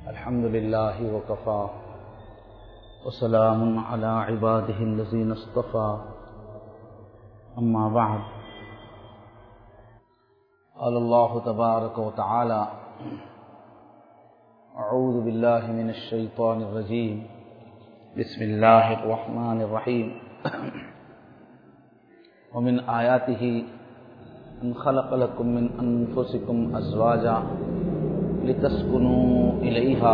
الحمد لله وكفى وسلام على عباده الذين اصطفى أما بعد قال الله تبارك وتعالى أعوذ بالله من الشيطان الرجيم بسم الله الرحمن الرحيم ومن آياته أن خلق لكم من أنفسكم أزواجا لتسكنوا إليها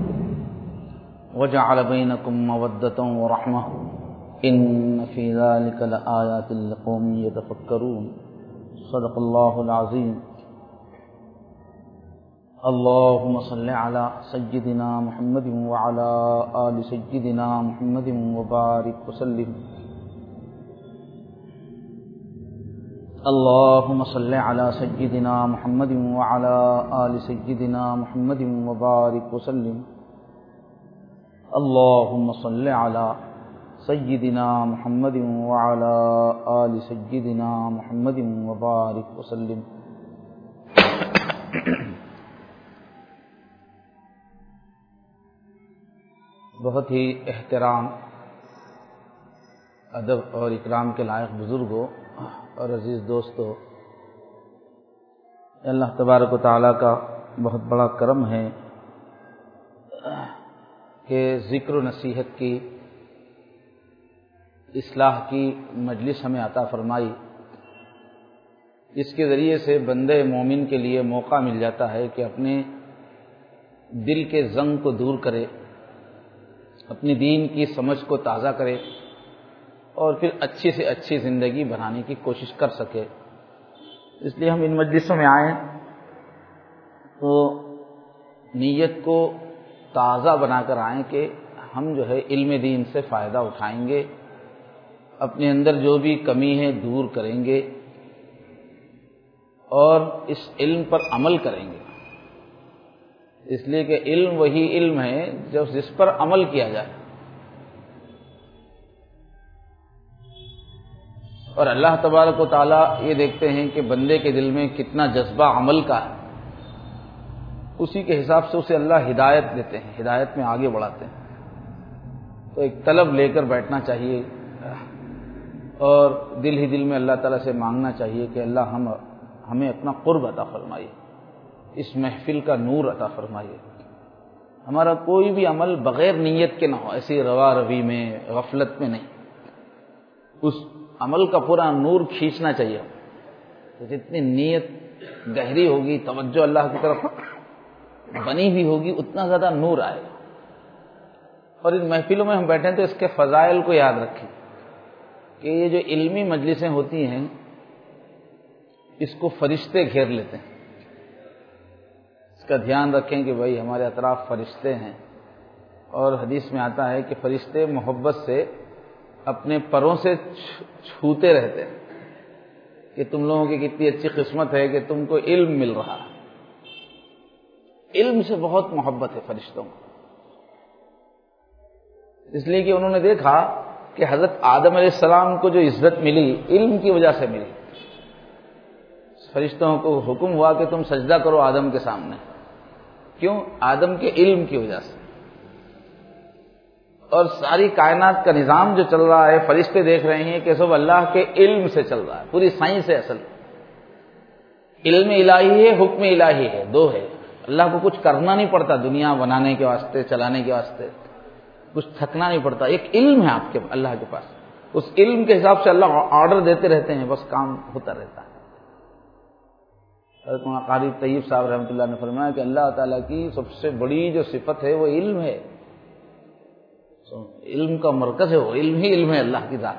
وجعل بينكم مودة ورحمة إن في ذلك لآيات لقوم يتفكرون صدق الله العظيم اللهم صل على سيدنا محمد وعلى آل سيدنا محمد وبارك وسلم اللهم صل على سيدنا محمد وعلى آل سيدنا محمد وبارك وسلم اللهم صل على سيدنا محمد وعلى آل سيدنا محمد وبارك وسلم بہت ہی احترام، ادب اور اکرام کے لائق بزرگوں اور عزیز دوستو، اللہ تبارک و تعالیٰ کا بہت بڑا کرم ہے کہ ذکر و نصیحت کی، اصلاح کی مجلس ہمیں عطا فرمائی۔ اس کے ذریعے سے بندے مومن کے لیے موقع مل جاتا ہے کہ اپنے دل کے زنگ کو دور کرے، اپنی دین کی سمجھ کو تازہ کرے اور پھر اچھی سے اچھی زندگی بنانے کی کوشش کر سکے۔ اس لیے ہم ان مجلسوں میں آئیں تو نیت کو تازہ بنا کر آئیں کہ ہم جو ہے علم دین سے فائدہ اٹھائیں گے، اپنے اندر جو بھی کمی ہے دور کریں گے اور اس علم پر عمل کریں گے، اس لیے کہ علم وہی علم ہے جس پر عمل کیا جائے۔ اور اللہ تبارک و تعالیٰ یہ دیکھتے ہیں کہ بندے کے دل میں کتنا جذبہ عمل کا ہے، اسی کے حساب سے اسے اللہ ہدایت دیتے ہیں، ہدایت میں آگے بڑھاتے ہیں۔ تو ایک طلب لے کر بیٹھنا چاہیے اور دل ہی دل میں اللہ تعالیٰ سے مانگنا چاہیے کہ اللہ ہمیں اپنا قرب عطا فرمائیے، اس محفل کا نور عطا فرمائیے۔ ہمارا کوئی بھی عمل بغیر نیت کے نہ ہو، ایسی روا روی میں، غفلت میں نہیں، اس عمل کا پورا نور کھینچنا چاہیے۔ تو جتنی نیت گہری ہوگی، توجہ اللہ کی طرف بنی ہوئی ہوگی، اتنا زیادہ نور آئے گا۔ اور ان محفلوں میں ہم بیٹھیں تو اس کے فضائل کو یاد رکھیں کہ یہ جو علمی مجلسیں ہوتی ہیں اس کو فرشتے گھیر لیتے ہیں۔ اس کا دھیان رکھیں کہ بھائی ہمارے اطراف فرشتے ہیں، اور حدیث میں آتا ہے کہ فرشتے محبت سے اپنے پروں سے چھوتے رہتے ہیں کہ تم لوگوں کی کتنی اچھی قسمت ہے کہ تم کو علم مل رہا ہے۔ علم سے بہت محبت ہے فرشتوں کو، اس لیے کہ انہوں نے دیکھا کہ حضرت آدم علیہ السلام کو جو عزت ملی علم کی وجہ سے ملی۔ فرشتوں کو حکم ہوا کہ تم سجدہ کرو آدم کے سامنے، کیوں؟ آدم کے علم کی وجہ سے۔ اور ساری کائنات کا نظام جو چل رہا ہے، فرشتے دیکھ رہے ہیں کہ سب اللہ کے علم سے چل رہا ہے، پوری سائنس ہے اصل۔ علم الہی ہے، حکم الہی ہے، دو ہے۔ اللہ کو کچھ کرنا نہیں پڑتا دنیا بنانے کے واسطے، چلانے کے واسطے، کچھ تھکنا نہیں پڑتا۔ ایک علم ہے آپ کے اللہ کے پاس، اس علم کے حساب سے اللہ آرڈر دیتے رہتے ہیں، بس کام ہوتا رہتا ہے۔ حضرت مولانا قاری طیب صاحب رحمۃ اللہ نے فرمایا کہ اللہ تعالیٰ کی سب سے بڑی جو صفت ہے وہ علم ہے، علم کا مرکز ہے، وہ علم ہی علم ہے اللہ کی ذات۔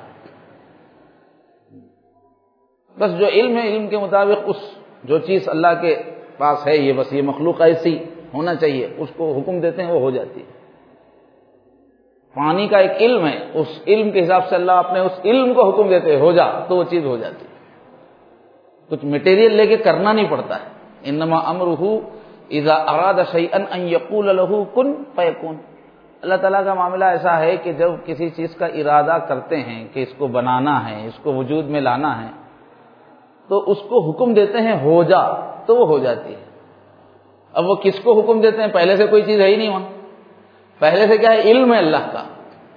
بس جو علم ہے، علم کے مطابق اس جو چیز اللہ کے پاس ہے، یہ بس یہ مخلوق ایسی ہونا چاہیے، اس کو حکم دیتے ہیں، وہ ہو جاتی ہے۔ پانی کا ایک علم ہے، اس علم کے حساب سے اللہ اپنے اس علم کو حکم دیتے ہیں، ہو جا، تو وہ چیز ہو جاتی ہے۔ کچھ مٹیریل لے کے کرنا نہیں پڑتا ہے۔ انما امرہ اذا اراد شیئا ان یقول له کن فیکون۔ اللہ تعالیٰ کا معاملہ ایسا ہے کہ جب کسی چیز کا ارادہ کرتے ہیں کہ اس کو بنانا ہے، اس کو وجود میں لانا ہے، تو اس کو حکم دیتے ہیں ہو جا، تو وہ ہو جاتی ہے۔ اب وہ کس کو حکم دیتے ہیں؟ پہلے سے کوئی چیز ہے ہی نہیں وہاں، پہلے سے کیا ہے؟ علم ہے اللہ کا.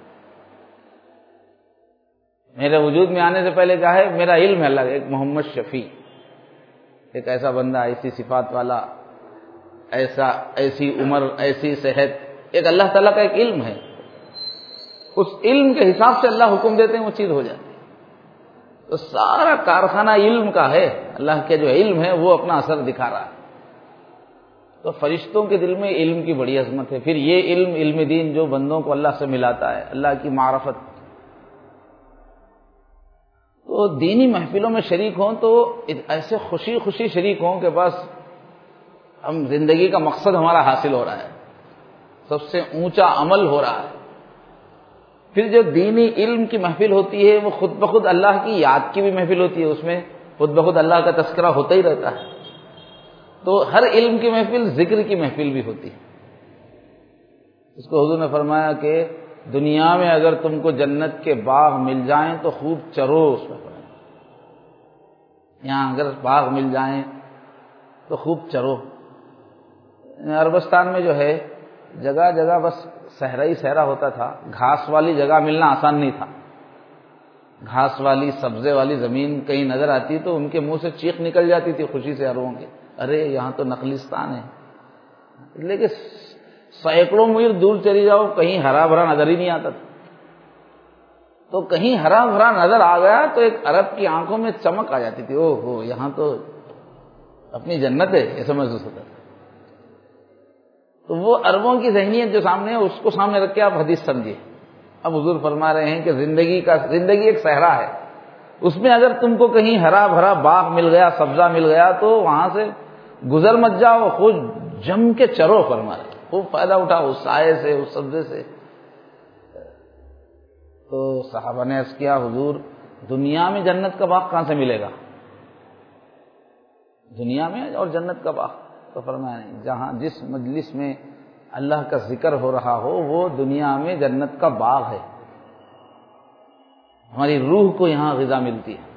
میرے وجود میں آنے سے پہلے کیا ہے؟ میرا علم ہے اللہ کا. ایک محمد شفیع، ایک ایسا بندہ، ایسی صفات والا، ایسی عمر، ایسی صحت، ایک اللہ تعالیٰ کا ایک علم ہے. اس علم کے حساب سے اللہ حکم دیتے ہیں، وہ چیز ہو جاتی ہے. تو سارا کارخانہ علم کا ہے. اللہ کے جو علم ہے وہ اپنا اثر دکھا رہا ہے. تو فرشتوں کے دل میں علم کی بڑی عظمت ہے. پھر یہ علم، علم دین جو بندوں کو اللہ سے ملاتا ہے، اللہ کی معرفت. تو دینی محفلوں میں شریک ہوں تو ایسے خوشی خوشی شریک ہوں کہ بس ہم زندگی کا مقصد ہمارا حاصل ہو رہا ہے، سب سے اونچا عمل ہو رہا ہے. پھر جو دینی علم کی محفل ہوتی ہے وہ خود بخود اللہ کی یاد کی بھی محفل ہوتی ہے، اس میں خود بخود اللہ کا تذکرہ ہوتا ہی رہتا ہے. تو ہر علم کی محفل ذکر کی محفل بھی ہوتی ہے. اس کو حضور نے فرمایا کہ دنیا میں اگر تم کو جنت کے باغ مل جائیں تو خوب چرو اس میں. یہاں اگر باغ مل جائیں تو خوب چرو. عربستان میں جو ہے جگہ جگہ بس صحرا ہی صحرا ہوتا تھا، گھاس والی جگہ ملنا آسان نہیں تھا. گھاس والی سبزے والی زمین کہیں نظر آتی تو ان کے منہ سے چیخ نکل جاتی تھی خوشی سے عربوں کے، ارے یہاں تو نخلستان ہے. لیکن سینکڑوں میل دور چلی جاؤ کہیں ہرا بھرا نظر ہی نہیں آتا تھا. تو کہیں ہرا بھرا نظر آ گیا تو ایک عرب کی آنکھوں میں چمک آ جاتی تھی، او ہو یہاں تو اپنی جنت ہے، ایسا محسوس ہوتا تھا. تو وہ عربوں کی ذہنیت جو سامنے ہے اس کو سامنے رکھ کے آپ حدیث سمجھیے. اب حضور فرما رہے ہیں کہ زندگی ایک صحرا ہے، اس میں اگر تم کو کہیں ہرا بھرا باغ مل گیا، سبزہ مل گیا تو وہاں سے گزر مت جاؤ، خود جم کے چرو. فرما رہے خوب فائدہ اٹھاؤ اس سائے سے، اس سبزے سے. تو صحابہ نے عرض کیا حضور دنیا میں جنت کا باغ کہاں سے ملے گا؟ دنیا میں اور جنت کا باغ؟ تو فرمایا نہیں، جہاں جس مجلس میں اللہ کا ذکر ہو رہا ہو وہ دنیا میں جنت کا باغ ہے. ہماری روح کو یہاں غذا ملتی ہے.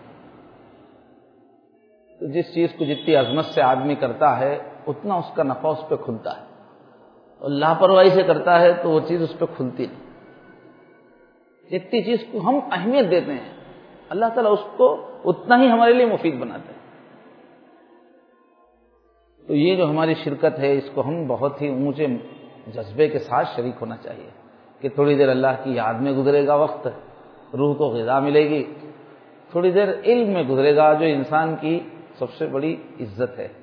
تو جس چیز کو جتنی عظمت سے آدمی کرتا ہے اتنا اس کا نفع اس پہ کھلتا ہے، اور لاپرواہی سے کرتا ہے تو وہ چیز اس پہ کھلتی نہیں. جتنی چیز کو ہم اہمیت دیتے ہیں اللہ تعالیٰ اس کو اتنا ہی ہمارے لیے مفید بناتے ہیں. تو یہ جو ہماری شرکت ہے اس کو ہم بہت ہی اونچے جذبے کے ساتھ شریک ہونا چاہیے کہ تھوڑی دیر اللہ کی یاد میں گزرے گا وقت، روح کو غذا ملے گی. تھوڑی دیر علم میں گزرے گا جو انسان کی سب سے بڑی عزت ہے.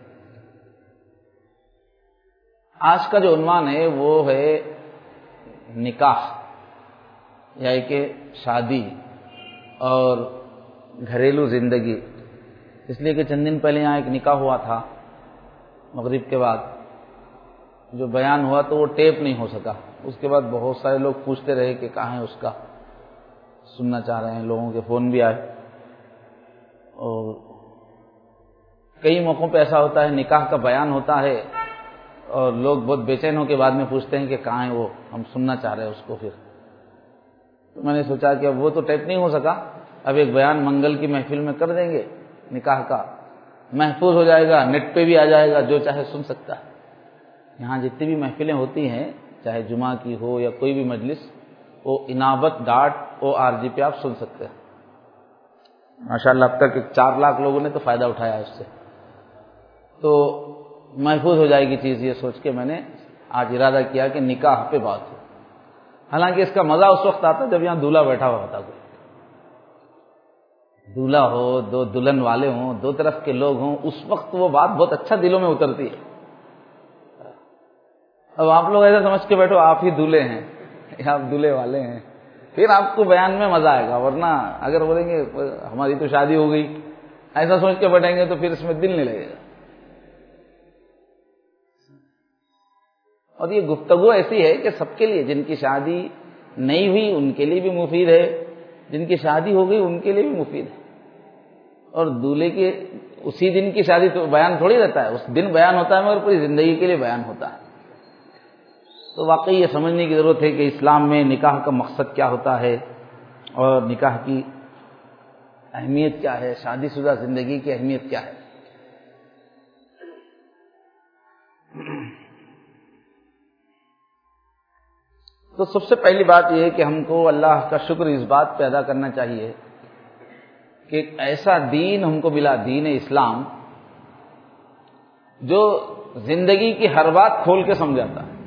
آج کا جو عنوان ہے وہ ہے نکاح، یا کہ شادی اور گھریلو زندگی. اس لیے کہ چند دن پہلے یہاں ایک نکاح ہوا تھا مغرب کے بعد، جو بیان ہوا تو وہ ٹیپ نہیں ہو سکا. اس کے بعد بہت سارے لوگ پوچھتے رہے کہ کہاں ہے اس کا، سننا چاہ رہے ہیں. لوگوں کے فون بھی آئے. اور کئی موقعوں پہ ایسا ہوتا ہے نکاح کا بیان ہوتا ہے اور لوگ بہت بے چین ہو کے بعد میں پوچھتے ہیں کہ کہاں ہے وہ، ہم سننا چاہ رہے ہیں اس کو. پھر تو میں نے سوچا کہ اب وہ تو ٹیپ نہیں ہو سکا، اب ایک بیان منگل کی محفل میں کر دیں گے نکاح کا، محفوظ ہو جائے گا، نیٹ پہ بھی آ جائے گا، جو چاہے سن سکتا ہے. یہاں جتنی بھی محفلیں ہوتی ہیں چاہے جمعہ کی ہو یا کوئی بھی مجلس، وہ inabad.org پہ آپ سن سکتے ہیں. ماشاءاللہ اب تک 4 لاکھ لوگوں نے تو فائدہ اٹھایا اس سے. تو محفوظ ہو جائے گی چیز، یہ سوچ کے میں نے آج ارادہ کیا کہ نکاح پہ بات ہو. حالانکہ اس کا مزہ اس وقت آتا جب یہاں دولہا بیٹھا ہوا ہوتا، کوئی دولہا ہو، 2 دلہن والے ہوں، 2 طرف کے لوگ ہوں، اس وقت وہ بات بہت اچھا دلوں میں اترتی ہے. اب آپ لوگ ایسا سمجھ کے بیٹھو آپ ہی دولہے ہیں یا آپ دولہے والے ہیں، پھر آپ کو بیان میں مزہ آئے گا. ورنہ اگر بولیں گے ہماری تو شادی ہو گئی ایسا سوچ کے بیٹھیں گے تو پھر اس میں دل نہیں لگے گا. اور یہ گفتگو ایسی ہے کہ سب کے لیے، جن کی شادی نہیں ہوئی ان کے لیے بھی مفید ہے، جن کی شادی ہو گئی ان کے لیے بھی مفید ہے. اور دولہے کے اسی دن کی شادی تو بیان تھوڑی رہتا ہے، اس دن بیان ہوتا ہے مگر پوری زندگی کے لیے بیان ہوتا ہے. تو واقعی یہ سمجھنے کی ضرورت ہے کہ اسلام میں نکاح کا مقصد کیا ہوتا ہے اور نکاح کی اہمیت کیا ہے، شادی شدہ زندگی کی اہمیت کیا ہے. تو سب سے پہلی بات یہ ہے کہ ہم کو اللہ کا شکر اس بات پہ ادا کرنا چاہیے کہ ایک ایسا دین ہم کو ملا، دین اسلام، جو زندگی کی ہر بات کھول کے سمجھاتا ہے.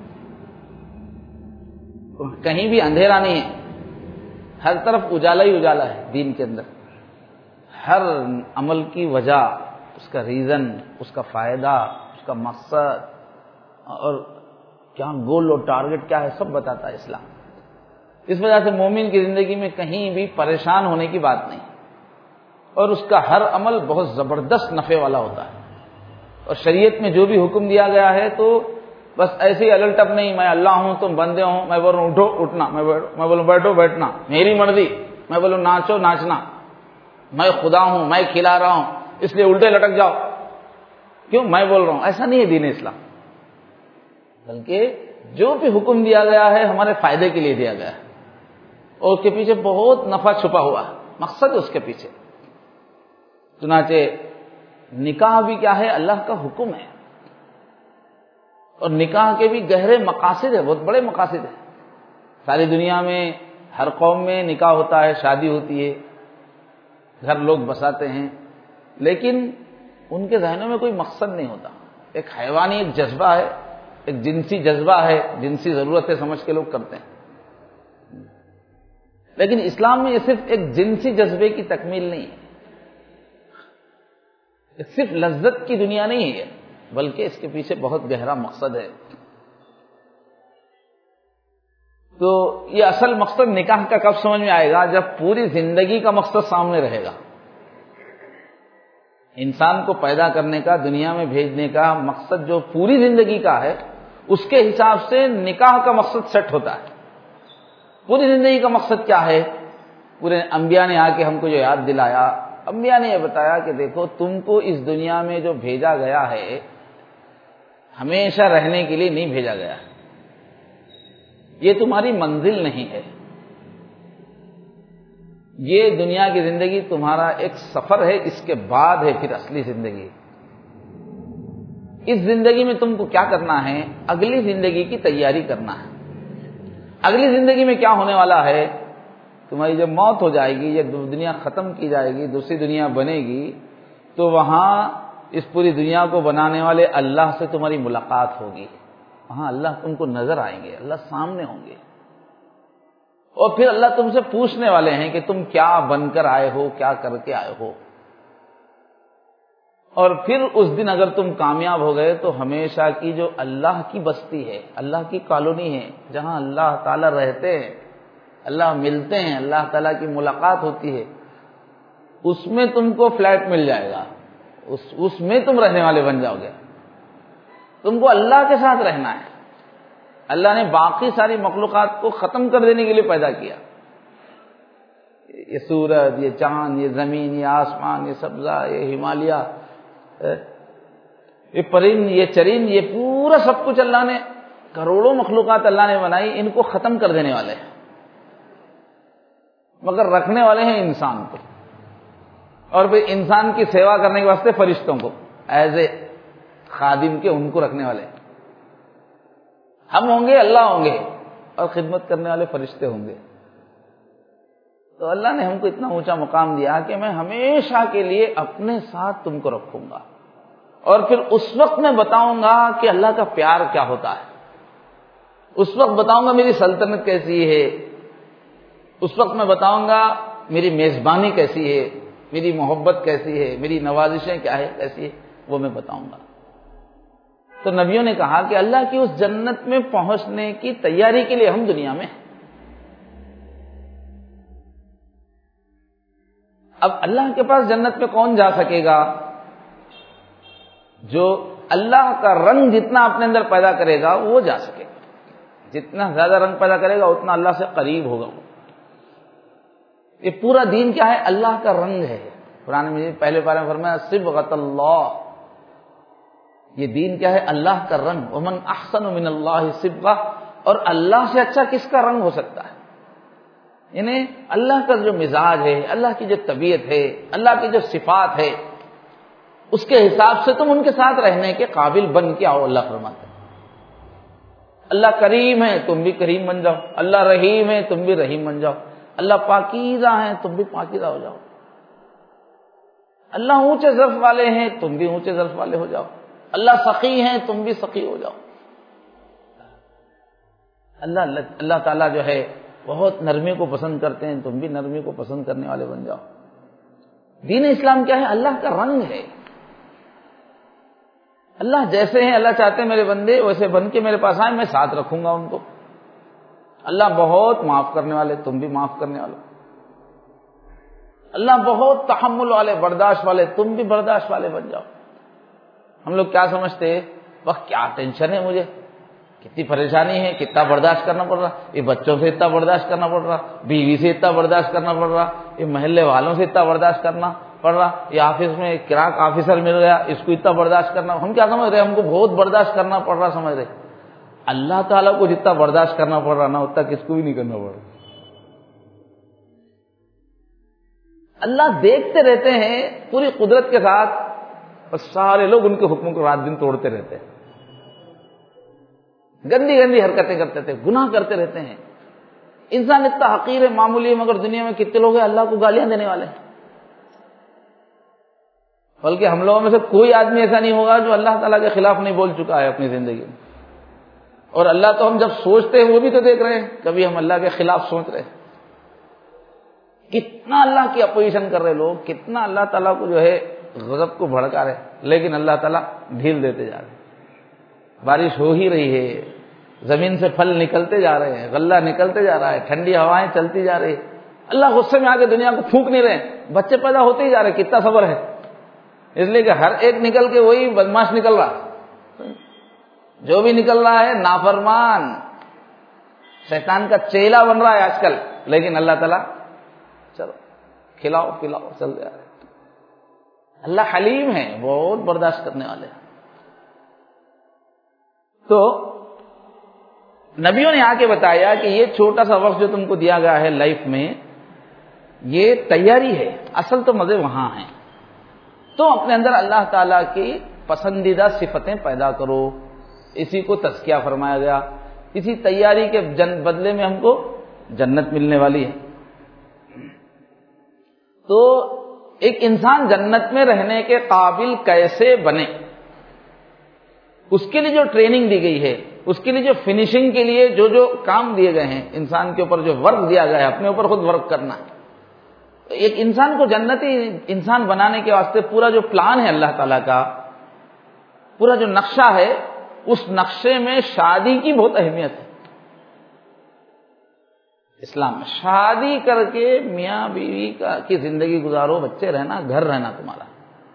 کہیں بھی اندھیرا نہیں ہے، ہر طرف اجالا ہی اجالا ہے دین کے اندر. ہر عمل کی وجہ، اس کا ریزن، اس کا فائدہ، اس کا مقصد اور کیا گول اور ٹارگٹ کیا ہے، سب بتاتا ہے اسلام. اس وجہ سے مومن کی زندگی میں کہیں بھی پریشان ہونے کی بات نہیں، اور اس کا ہر عمل بہت زبردست نفع والا ہوتا ہے. اور شریعت میں جو بھی حکم دیا گیا ہے تو بس ایسے ہی الٹ اپ نہیں، میں اللہ ہوں تم بندے ہوں، میں بولوں اٹھو اٹھنا، میں بولوں بیٹھو بیٹھنا، میری مرضی، میں بولوں ناچو ناچنا، میں خدا ہوں، میں کھلا رہا ہوں اس لیے الٹے لٹک جاؤ، کیوں میں بول رہا ہوں. ایسا نہیں ہے دین اسلام، بلکہ جو بھی حکم دیا گیا ہے ہمارے فائدے کے لیے دیا گیا ہے، اور اس کے پیچھے بہت نفع چھپا ہوا ہے، مقصد اس کے پیچھے. چنانچہ نکاح بھی کیا ہے؟ اللہ کا حکم ہے، اور نکاح کے بھی گہرے مقاصد ہیں، بہت بڑے مقاصد ہیں. ساری دنیا میں ہر قوم میں نکاح ہوتا ہے، شادی ہوتی ہے، گھر لوگ بساتے ہیں، لیکن ان کے ذہنوں میں کوئی مقصد نہیں ہوتا. ایک حیوانی ایک جذبہ ہے، ایک جنسی جذبہ ہے، جنسی ضرورتیں سمجھ کے لوگ کرتے ہیں. لیکن اسلام میں یہ صرف ایک جنسی جذبے کی تکمیل نہیں ہے، صرف لذت کی دنیا نہیں ہے، بلکہ اس کے پیچھے بہت گہرا مقصد ہے. تو یہ اصل مقصد نکاح کا کب سمجھ میں آئے گا؟ جب پوری زندگی کا مقصد سامنے رہے گا. انسان کو پیدا کرنے کا، دنیا میں بھیجنے کا مقصد جو پوری زندگی کا ہے، اس کے حساب سے نکاح کا مقصد سیٹ ہوتا ہے. پوری زندگی کا مقصد کیا ہے؟ پورے انبیاء نے آ کے ہم کو جو یاد دلایا، انبیاء نے یہ بتایا کہ دیکھو تم کو اس دنیا میں جو بھیجا گیا ہے ہمیشہ رہنے کے لیے نہیں بھیجا گیا، یہ تمہاری منزل نہیں ہے. یہ دنیا کی زندگی تمہارا ایک سفر ہے، اس کے بعد ہے پھر اصلی زندگی. اس زندگی میں تم کو کیا کرنا ہے؟ اگلی زندگی کی تیاری کرنا ہے. اگلی زندگی میں کیا ہونے والا ہے؟ تمہاری جب موت ہو جائے گی، یہ دنیا ختم کی جائے گی، دوسری دنیا بنے گی، تو وہاں اس پوری دنیا کو بنانے والے اللہ سے تمہاری ملاقات ہوگی. وہاں اللہ تم کو نظر آئیں گے، اللہ سامنے ہوں گے، اور پھر اللہ تم سے پوچھنے والے ہیں کہ تم کیا بن کر آئے ہو، کیا کر کے آئے ہو. اور پھر اس دن اگر تم کامیاب ہو گئے تو ہمیشہ کی جو اللہ کی بستی ہے، اللہ کی کالونی ہے، جہاں اللہ تعالیٰ رہتے ہیں، اللہ ملتے ہیں، اللہ تعالیٰ کی ملاقات ہوتی ہے، اس میں تم کو فلیٹ مل جائے گا، اس میں تم رہنے والے بن جاؤ گے. تم کو اللہ کے ساتھ رہنا ہے. اللہ نے باقی ساری مخلوقات کو ختم کر دینے کے لیے پیدا کیا. یہ سورج، یہ چاند، یہ زمین، یہ آسمان، یہ سبزہ، یہ ہمالیہ، یہ پرند، یہ چرند، یہ پورا سب کچھ اللہ نے، کروڑوں مخلوقات اللہ نے بنائی، ان کو ختم کر دینے والے ہیں، مگر رکھنے والے ہیں انسان کو، اور پھر انسان کی سیوا کرنے کے واسطے فرشتوں کو ایز اے خادم کے، ان کو رکھنے والے ہم ہوں گے، اللہ ہوں گے، اور خدمت کرنے والے فرشتے ہوں گے. تو اللہ نے ہم کو اتنا اونچا مقام دیا کہ میں ہمیشہ کے لیے اپنے ساتھ تم کو رکھوں گا، اور پھر اس وقت میں بتاؤں گا کہ اللہ کا پیار کیا ہوتا ہے. اس وقت بتاؤں گا میری سلطنت کیسی ہے، اس وقت میں بتاؤں گا میری میزبانی کیسی ہے، میری محبت کیسی ہے، میری نوازشیں کیا ہے، کیسی ہے، وہ میں بتاؤں گا. تو نبیوں نے کہا کہ اللہ کی اس جنت میں پہنچنے کی تیاری کے لیے ہم دنیا میں ہیں. اب اللہ کے پاس جنت میں کون جا سکے گا؟ جو اللہ کا رنگ جتنا اپنے اندر پیدا کرے گا وہ جا سکے گا. جتنا زیادہ رنگ پیدا کرے گا اتنا اللہ سے قریب ہوگا. یہ پورا دین کیا ہے؟ اللہ کا رنگ ہے. قرآن میں پہلے پارے میں فرمایا صبغۃ اللہ. یہ دین کیا ہے؟ اللہ کا رنگ. ومن احسن من اللہ صبغہ. اور اللہ سے اچھا کس کا رنگ ہو سکتا ہے؟ یعنی اللہ کا جو مزاج ہے، اللہ کی جو طبیعت ہے، اللہ کی جو صفات ہے، اس کے حساب سے تم ان کے ساتھ رہنے کے قابل بن کے آؤ. اللہ فرماتا ہے اللہ کریم ہے تم بھی کریم بن جاؤ، اللہ رحیم ہے تم بھی رحیم بن جاؤ، اللہ پاکیزہ ہیں تم بھی پاکیزہ ہو جاؤ، اللہ اونچے ظرف والے ہیں تم بھی اونچے ظرف والے ہو جاؤ، اللہ سخی ہیں تم بھی سخی ہو جاؤ۔ اللہ تعالیٰ جو ہے بہت نرمی کو پسند کرتے ہیں، تم بھی نرمی کو پسند کرنے والے بن جاؤ۔ دین اسلام کیا ہے؟ اللہ کا رنگ ہے۔ اللہ جیسے ہیں، اللہ چاہتے ہیں میرے بندے ویسے بن کے میرے پاس آئیں، میں ساتھ رکھوں گا ان کو۔ اللہ بہت معاف کرنے والے، تم بھی معاف کرنے والے۔ اللہ بہت تحمل والے، برداشت والے، تم بھی برداشت والے بن جاؤ۔ ہم لوگ کیا سمجھتے ہیں؟ وقت کیا ٹینشن ہے مجھے، کتنی پریشانی ہے، کتنا برداشت کرنا پڑ رہا، یہ بچوں سے اتنا برداشت کرنا پڑ رہا، بیوی سے اتنا برداشت کرنا پڑ رہا، یہ محلے والوں سے اتنا برداشت کرنا پڑ رہا، یہ آفس میں کراک آفیسر مل گیا اس کو اتنا برداشت کرنا۔ ہم کیا سمجھ رہے؟ ہم کو بہت برداشت کرنا پڑ رہا سمجھ رہے۔ اللہ تعالیٰ کو جتنا برداشت کرنا پڑ رہا نا اتنا کس کو بھی نہیں کرنا پڑ رہا۔ اللہ دیکھتے رہتے ہیں پوری قدرت کے ساتھ، اور سارے لوگ ان کے حکم کو رات دن توڑتے رہتے ہیں، گندی گندی حرکتیں کرتے تھے، گناہ کرتے رہتے ہیں۔ انسان اتنا حقیر ہے، معمولی ہے، مگر دنیا میں کتنے لوگ ہیں اللہ کو گالیاں دینے والے ہیں۔ بلکہ ہم لوگوں میں سے کوئی آدمی ایسا نہیں ہوگا جو اللہ تعالیٰ کے خلاف نہیں بول چکا ہے اپنی زندگی میں۔ اور اللہ تو ہم جب سوچتے ہیں وہ بھی تو دیکھ رہے ہیں، کبھی ہم اللہ کے خلاف سوچ رہے ہیں۔ کتنا اللہ کی اپوزیشن کر رہے لوگ، کتنا اللہ تعالیٰ کو جو ہے غضب کو بھڑکا رہے، لیکن اللہ تعالیٰ ڈھیل دیتے جا رہے ہیں۔ بارش ہو ہی رہی ہے، زمین سے پھل نکلتے جا رہے ہیں، غلہ نکلتے جا رہا ہے، ٹھنڈی ہوائیں چلتی جا رہی ہے، اللہ غصے میں آ کے دنیا کو پھونک نہیں رہے، بچے پیدا ہوتے ہی جا رہے، کتنا صبر ہے۔ اس لیے کہ ہر ایک نکل کے وہی بدماش نکل رہا، جو بھی نکل رہا ہے نافرمان، شیطان کا چیلا بن رہا ہے آج کل، لیکن اللہ تعالیٰ چلو کھلاؤ پلاؤ چل جا رہے۔ اللہ حلیم ہے، بہت برداشت کرنے والے ہیں۔ تو نبیوں نے آ کے بتایا کہ یہ چھوٹا سا وقت جو تم کو دیا گیا ہے لائف میں، یہ تیاری ہے، اصل تو مزے وہاں ہیں۔ تو اپنے اندر اللہ تعالیٰ کی پسندیدہ صفتیں پیدا کرو، اسی کو تزکیہ فرمایا گیا۔ اسی تیاری کے بدلے میں ہم کو جنت ملنے والی ہے۔ تو ایک انسان جنت میں رہنے کے قابل کیسے بنے، اس کے لیے جو ٹریننگ دی گئی ہے، اس کے لیے جو فنیشنگ کے لیے جو جو کام دیے گئے ہیں، انسان کے اوپر جو ورک دیا گیا ہے، اپنے اوپر خود ورک کرنا ہے۔ ایک انسان کو جنتی انسان بنانے کے واسطے پورا جو پلان ہے اللہ تعالیٰ کا، پورا جو نقشہ ہے، اس نقشے میں شادی کی بہت اہمیت ہے۔ اسلام میں شادی کر کے میاں بیوی کی زندگی گزارو، بچے رہنا، گھر رہنا تمہارا۔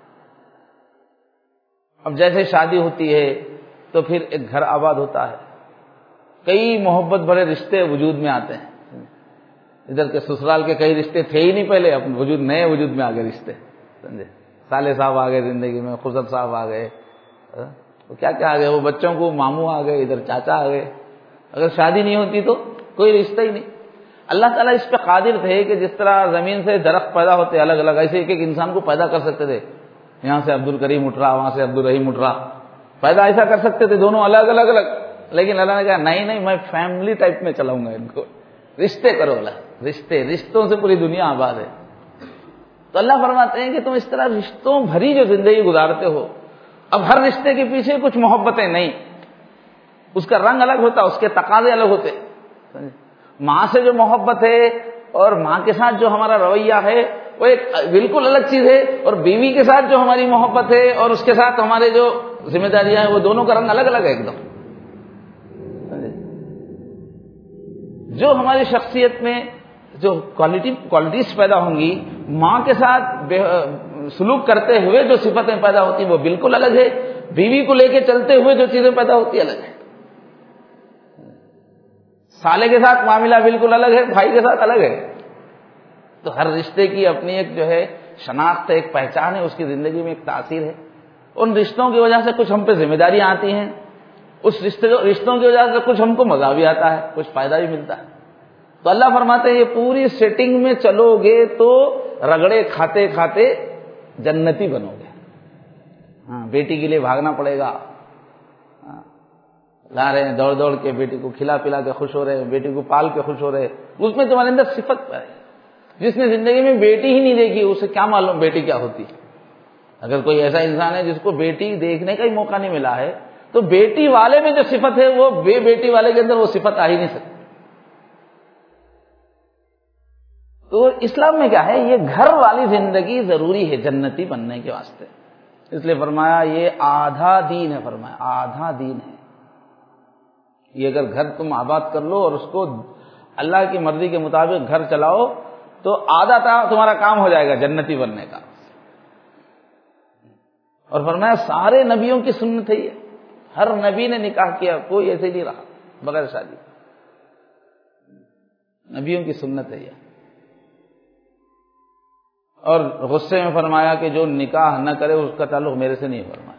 اب جیسے شادی ہوتی ہے تو پھر ایک گھر آباد ہوتا ہے، کئی محبت بھرے رشتے وجود میں آتے ہیں۔ ادھر کے سسرال کے کئی رشتے تھے ہی نہیں پہلے، اب وجود نئے وجود میں آ گئے رشتے، سمجھے؟ سالے صاحب آ گئے زندگی میں، خسر صاحب آ گئے، کیا کیا آ گئے، وہ بچوں کو ماموں آ گئے، ادھر چاچا آ گئے۔ اگر شادی نہیں ہوتی تو کوئی رشتہ ہی نہیں۔ اللہ تعالیٰ اس پہ قادر تھے کہ جس طرح زمین سے درخت پیدا ہوتے الگ الگ، ایسے ایک ایک انسان کو پیدا کر سکتے تھے۔ یہاں سے عبد الکریم اٹھ رہا، وہاں سے عبد الرحیم اٹھ رہا، پیدا ایسا کر سکتے تھے، دونوں الگ الگ الگ، لیکن اللہ نے کہا نہیں میں فیملی ٹائپ میں چلاؤں گا ان کو، رشتے کرو اللہ، رشتوں سے پوری دنیا آباد ہے۔ تو اللہ فرماتے ہیں کہ تم اس طرح رشتوں بھری جو زندگی گزارتے ہو، اب ہر رشتے کے پیچھے کچھ محبتیں نہیں، اس کا رنگ الگ ہوتا، اس کے تقاضے الگ ہوتے۔ ماں سے جو محبت ہے اور ماں کے ساتھ جو ہمارا رویہ ہے وہ ایک بالکل الگ چیز ہے، اور بیوی کے ساتھ جو ہماری محبت ہے اور اس کے ساتھ ہمارے جو ذمہ داریاں ہیں وہ دونوں کا رنگ الگ الگ ہے ایک دم۔ جو ہماری شخصیت میں جو کوالٹیز پیدا ہوں گی، ماں کے ساتھ سلوک کرتے ہوئے جو صفتیں پیدا ہوتی ہیں وہ بالکل الگ ہے، بیوی کو لے کے چلتے ہوئے جو چیزیں پیدا ہوتی الگ ہے، سالے کے ساتھ معاملہ بالکل الگ ہے، بھائی کے ساتھ الگ ہے۔ تو ہر رشتے کی اپنی ایک جو ہے شناخت ہے، ایک پہچان ہے، اس کی زندگی میں ایک تاثیر ہے۔ ان رشتوں کی وجہ سے کچھ ہم پہ ذمہ داریاں آتی ہیں، اس رشتوں کی وجہ سے کچھ ہم کو مزہ بھی آتا ہے، کچھ فائدہ بھی ملتا ہے۔ تو اللہ فرماتے ہیں یہ پوری سیٹنگ میں چلو گے تو رگڑے کھاتے کھاتے جنتی بنو گے۔ ہاں، بیٹی کے لیے بھاگنا پڑے گا، لا رہے ہیں دوڑ دوڑ کے، بیٹی کو کھلا پلا کے خوش ہو رہے ہیں، بیٹی کو پال کے خوش ہو رہے ہیں، اس میں تمہارے اندر صفت ہے۔ جس نے زندگی میں بیٹی ہی نہیں دیکھی اسے کیا معلوم بیٹی کیا ہوتی ہے۔ اگر کوئی ایسا انسان ہے جس کو بیٹی دیکھنے کا ہی موقع نہیں ملا ہے تو بیٹی والے میں جو صفت ہے وہ بے بیٹی والے کے اندر وہ صفت آ ہی نہیں سکتی۔ تو اسلام میں کیا ہے، یہ گھر والی زندگی ضروری ہے جنتی بننے کے واسطے، اس لیے فرمایا یہ آدھا دین ہے، فرمایا آدھا دین ہے۔ یہ اگر گھر تم آباد کر لو اور اس کو اللہ کی مرضی کے مطابق گھر چلاؤ تو آدھا تمہارا کام ہو جائے گا جنتی بننے کا۔ اور فرمایا سارے نبیوں کی سنت ہے یہ، ہر نبی نے نکاح کیا، کوئی ایسے نہیں رہا بغیر شادی، نبیوں کی سنت ہے یہ۔ اور غصے میں فرمایا کہ جو نکاح نہ کرے اس کا تعلق میرے سے نہیں، فرمایا۔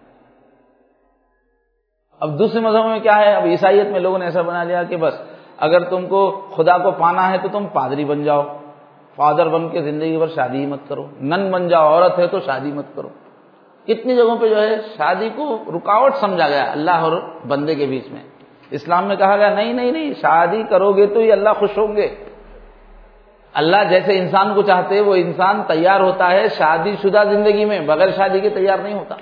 اب دوسرے مذہبوں میں کیا ہے، اب عیسائیت میں لوگوں نے ایسا بنا لیا کہ بس اگر تم کو خدا کو پانا ہے تو تم پادری بن جاؤ، فادر بن کے زندگی بھر شادی ہی مت کرو، نن بن جاؤ، عورت ہے تو شادی مت کرو۔ کتنی جگہوں پہ جو ہے شادی کو رکاوٹ سمجھا گیا اللہ اور بندے کے بیچ میں۔ اسلام میں کہا گیا نہیں نہیں نہیں، شادی کرو گے تو یہ اللہ خوش ہوں گے۔ اللہ جیسے انسان کو چاہتے ہیں وہ انسان تیار ہوتا ہے شادی شدہ زندگی میں، بغیر شادی کے تیار نہیں ہوتا۔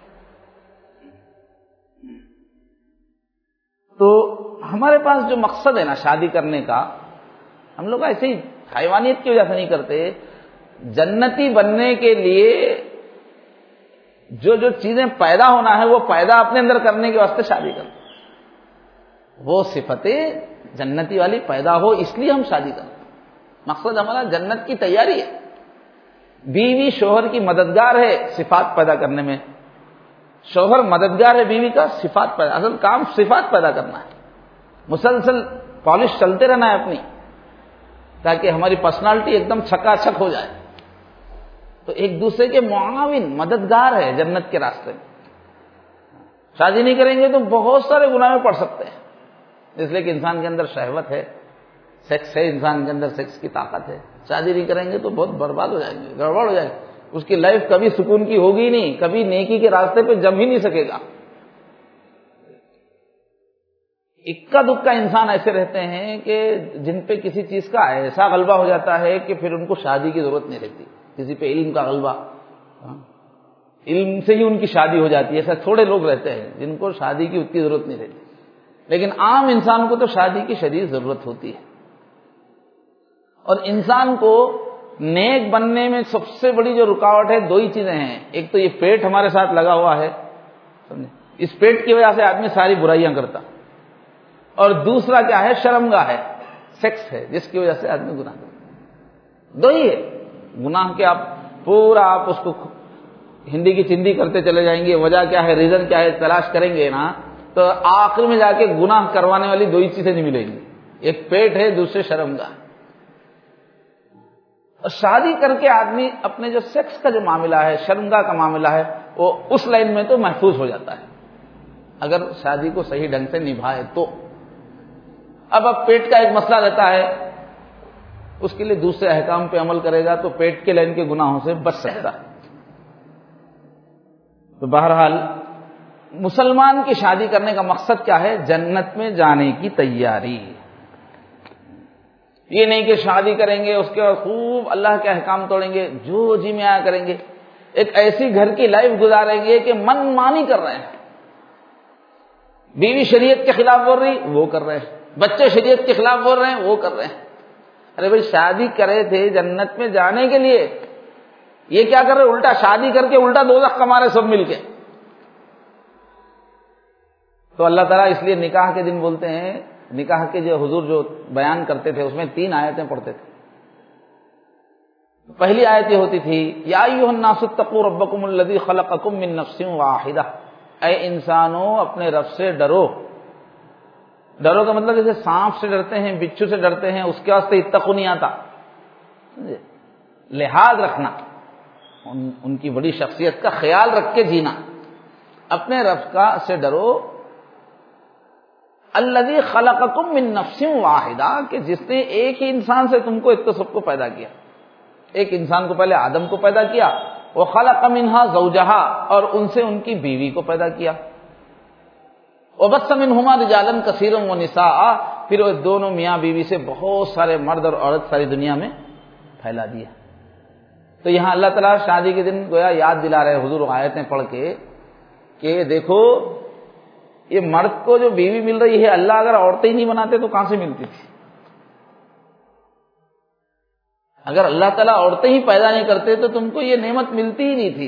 تو ہمارے پاس جو مقصد ہے نا شادی کرنے کا، ہم لوگ ایسے ہی حیوانیت کی وجہ سے نہیں کرتے، جنتی بننے کے لیے جو جو چیزیں پیدا ہونا ہے وہ پیدا اپنے اندر کرنے کے واسطے شادی کرتے، وہ صفتیں جنتی والی پیدا ہو اس لیے ہم شادی کرتے۔ مقصد ہمارا جنت کی تیاری ہے۔ بیوی شوہر کی مددگار ہے صفات پیدا کرنے میں، شوہر مددگار ہے بیوی کا صفات پیدا، اصل کام صفات پیدا کرنا ہے، مسلسل پالش چلتے رہنا ہے اپنی، تاکہ ہماری پرسنالٹی ایک دم چھکا چھک ہو جائے۔ تو ایک دوسرے کے معاون مددگار ہے جنت کے راستے میں۔ شادی نہیں کریں گے تو بہت سارے گناہ میں پڑ سکتے ہیں، اس لیے کہ انسان کے اندر شہوت ہے، سیکس ہے، انسان کے اندر سیکس کی طاقت ہے۔ شادی نہیں کریں گے تو بہت برباد ہو جائیں گے، گڑبڑ ہو جائے گی، اس کی لائف کبھی سکون کی ہوگی نہیں، کبھی نیکی کے راستے پہ جم ہی نہیں سکے گا۔ اکا دکا انسان ایسے رہتے ہیں کہ جن پہ کسی چیز کا ایسا غلبہ ہو جاتا ہے کہ پھر ان کو شادی کی ضرورت نہیں رہتی، کسی پہ علم کا غلبہ، علم سے ہی ان کی شادی ہو جاتی ہے۔ ایسا تھوڑے لوگ رہتے ہیں جن کو شادی کی اتنی ضرورت نہیں رہتی، لیکن عام انسان کو تو شادی کی شدید ضرورت ہوتی ہے۔ اور انسان کو نیک بننے میں سب سے بڑی جو رکاوٹ ہے دو ہی چیزیں ہیں، ایک تو یہ پیٹ ہمارے ساتھ لگا ہوا ہے، اس پیٹ کی وجہ سے آدمی ساری برائیاں کرتا، اور دوسرا کیا ہے، شرمگاہ ہے، سیکس ہے، جس کی وجہ سے آدمی گناہ کرتا۔ دو ہی ہے گناہ کے، آپ اس کو ہندی کی چندی کرتے چلے جائیں گے، وجہ کیا ہے، ریزن کیا ہے، تلاش کریں گے نا تو آخر میں جا کے گناہ کروانے والی دو ہی چیزیں نہیں ملیں گی، ایک پیٹ ہے، دوسرے شرمگاہ۔ اور شادی کر کے آدمی اپنے جو سیکس کا جو معاملہ ہے، شرمگاہ کا معاملہ ہے، وہ اس لائن میں تو محفوظ ہو جاتا ہے اگر شادی کو صحیح ڈھنگ سے نبھائے تو۔ اب پیٹ کا ایک مسئلہ رہتا ہے، اس کے لیے دوسرے احکام پہ عمل کرے گا تو پیٹ کے لائن کے گناہوں سے بچ سکتا ہے۔ تو بہرحال مسلمان کی شادی کرنے کا مقصد کیا ہے، جنت میں جانے کی تیاری۔ یہ نہیں کہ شادی کریں گے اس کے بعد خوب اللہ کے احکام توڑیں گے، جو جی میں آیا کریں گے، ایک ایسی گھر کی لائف گزاریں گے کہ من مانی کر رہے ہیں، بیوی شریعت کے خلاف بول رہی وہ کر رہے ہیں، بچے شریعت کے خلاف بول رہے ہیں وہ کر رہے ہیں۔ ارے بھائی شادی کرے تھے جنت میں جانے کے لیے، یہ کیا کر رہے، الٹا شادی کر کے الٹا دوزخ کما رہے سب مل کے۔ تو اللہ تعالیٰ اس لیے نکاح کے دن بولتے ہیں، نکاح کے جو حضور جو بیان کرتے تھے اس میں 3 آیتیں پڑھتے تھے۔ پہلی آیت یہ ہوتی تھی، یا ایھا الناس اتقوا ربکم الذی خلقکم من نفس واحدہ، اے انسانوں اپنے رب سے ڈرو۔ ڈرو کا مطلب جیسے سانپ سے ڈرتے ہیں، بچھو سے ڈرتے ہیں، اس کے واسطے اتقوا نہیں آتا، لحاظ رکھنا، ان کی بڑی شخصیت کا خیال رکھ کے جینا۔ اپنے رب کا سے ڈرو، الذی خلقکم من نفس واحدہ، کہ جس نے ایک ہی انسان سے تم کو ایک تو سب کو پیدا کیا، ایک انسان کو پہلے آدم کو پیدا کیا، وخلق منہا زوجہا، اور ان سے ان کی بیوی کو پیدا کیا۔ وبث منہما رجالا کثیرا ونساء، پھر وہ دونوں میاں بیوی سے بہت سارے مرد اور عورت ساری دنیا میں پھیلا دیا۔ تو یہاں اللہ تعالیٰ شادی کے دن گویا یاد دلا رہے حضور آیتیں پڑھ کے کہ دیکھو یہ مرد کو جو بیوی مل رہی ہے، اللہ اگر عورتیں ہی نہیں بناتے تو کہاں سے ملتی تھی؟ اگر اللہ تعالیٰ عورتیں ہی پیدا نہیں کرتے تو تم کو یہ نعمت ملتی ہی نہیں تھی۔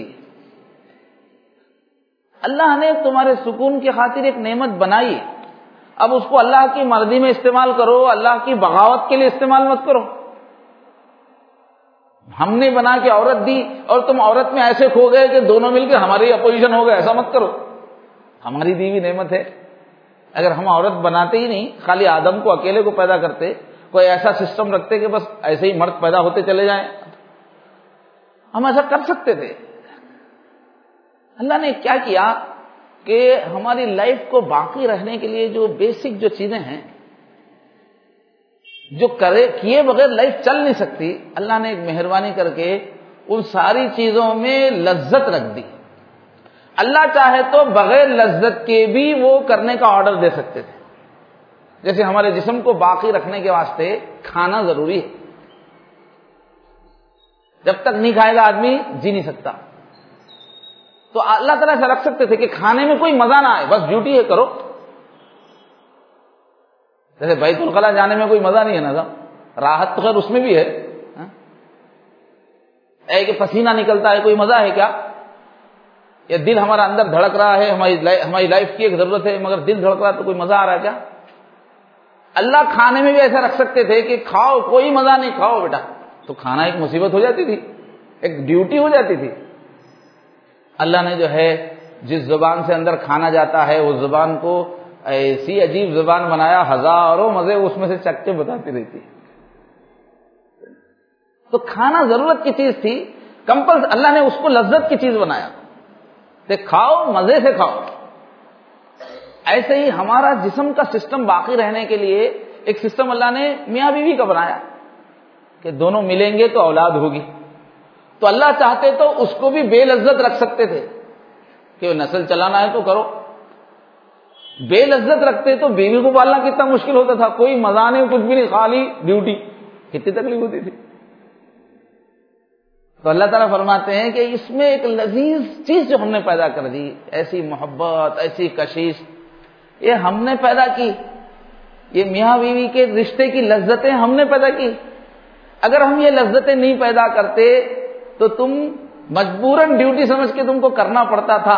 اللہ نے تمہارے سکون کی خاطر ایک نعمت بنائی، اب اس کو اللہ کی مرضی میں استعمال کرو، اللہ کی بغاوت کے لیے استعمال مت کرو۔ ہم نے بنا کے عورت دی اور تم عورت میں ایسے کھو گئے کہ دونوں مل کے ہماری اپوزیشن ہو گئے، ایسا مت کرو۔ ہماری دی ہوئی نعمت ہے، اگر ہم عورت بناتے ہی نہیں، خالی آدم کو اکیلے کو پیدا کرتے، کوئی ایسا سسٹم رکھتے کہ بس ایسے ہی مرد پیدا ہوتے چلے جائیں، ہم ایسا کر سکتے تھے۔ اللہ نے کیا کیا کہ ہماری لائف کو باقی رہنے کے لیے جو بیسک جو چیزیں ہیں جو کیے بغیر لائف چل نہیں سکتی، اللہ نے ایک مہربانی کر کے ان ساری چیزوں میں لذت رکھ دی۔ اللہ چاہے تو بغیر لذت کے بھی وہ کرنے کا آرڈر دے سکتے تھے، جیسے ہمارے جسم کو باقی رکھنے کے واسطے کھانا ضروری ہے، جب تک نہیں کھائے گا آدمی جی نہیں سکتا، تو اللہ تعالیٰ سے رکھ سکتے تھے کہ کھانے میں کوئی مزہ نہ آئے، بس ڈیوٹی ہے کرو۔ جیسے بیت الخلاء جانے میں کوئی مزہ نہیں ہے نا، راحت تو خیر اس میں بھی ہے، کہ پسینہ نکلتا ہے، کوئی مزہ ہے کیا؟ یا دل ہمارا اندر دھڑک رہا ہے، ہماری لائف کی ایک ضرورت ہے، مگر دل دھڑک رہا ہے تو کوئی مزہ آ رہا ہے کیا؟ اللہ کھانے میں بھی ایسا رکھ سکتے تھے کہ کھاؤ کوئی مزہ نہیں، کھاؤ بیٹا، تو کھانا ایک مصیبت ہو جاتی تھی، ایک ڈیوٹی ہو جاتی تھی۔ اللہ نے جو ہے جس زبان سے اندر کھانا جاتا ہے اس زبان کو ایسی عجیب زبان بنایا، ہزاروں مزے اس میں سے چک کے بتاتی رہتی ہے۔ تو کھانا ضرورت کی چیز تھی، اللہ نے اس کو لذت کی چیز بنایا کہ کھاؤ مزے سے کھاؤ۔ ایسے ہی ہمارا جسم کا سسٹم باقی رہنے کے لیے ایک سسٹم اللہ نے میاں بیوی کا بنایا کہ دونوں ملیں گے تو اولاد ہوگی، تو اللہ چاہتے تو اس کو بھی بے لذت رکھ سکتے تھے کہ نسل چلانا ہے تو کرو، بے لذت رکھتے تو بیوی کو پالنا کتنا مشکل ہوتا تھا، کوئی مزہ نہیں، کچھ بھی نہیں، خالی ڈیوٹی، کتنی تکلیف ہوتی تھی۔ تو اللہ تعالیٰ فرماتے ہیں کہ اس میں ایک لذیذ چیز جو ہم نے پیدا کر دی، ایسی محبت، ایسی کشش، یہ ہم نے پیدا کی، یہ میاں بیوی کے رشتے کی لذتیں ہم نے پیدا کی۔ اگر ہم یہ لذتیں نہیں پیدا کرتے تو تم مجبوراً ڈیوٹی سمجھ کے تم کو کرنا پڑتا تھا۔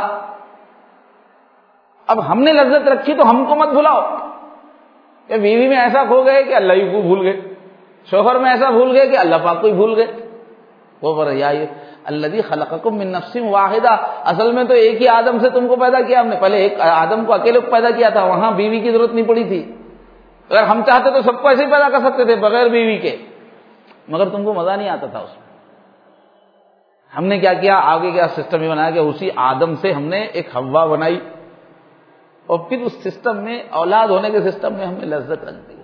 اب ہم نے لذت رکھی تو ہم کو مت بھلاؤ کہ بیوی میں ایسا کھو گئے کہ اللہ ہی کو بھول گئے، شوہر میں ایسا بھول گئے کہ اللہ پاک کو ہی بھول گئے۔ وہ بریا الذی خلقکم من نفس واحدہ، اصل میں تو ایک ہی آدم سے تم کو پیدا کیا ہم نے، پہلے ایک آدم کو اکیلے کو پیدا کیا تھا، وہاں بیوی کی ضرورت نہیں پڑی تھی۔ اگر ہم چاہتے تو سب کو ایسے ہی پیدا کر سکتے تھے بغیر بیوی کے، مگر تم کو مزہ نہیں آتا تھا اس میں۔ ہم نے کیا کیا، آگے کیا سسٹم یہ بنایا کہ اسی آدم سے ہم نے ایک حوا بنائی، اور پھر اس سسٹم میں اولاد ہونے کے سسٹم میں ہم نے لذت رکھ دی۔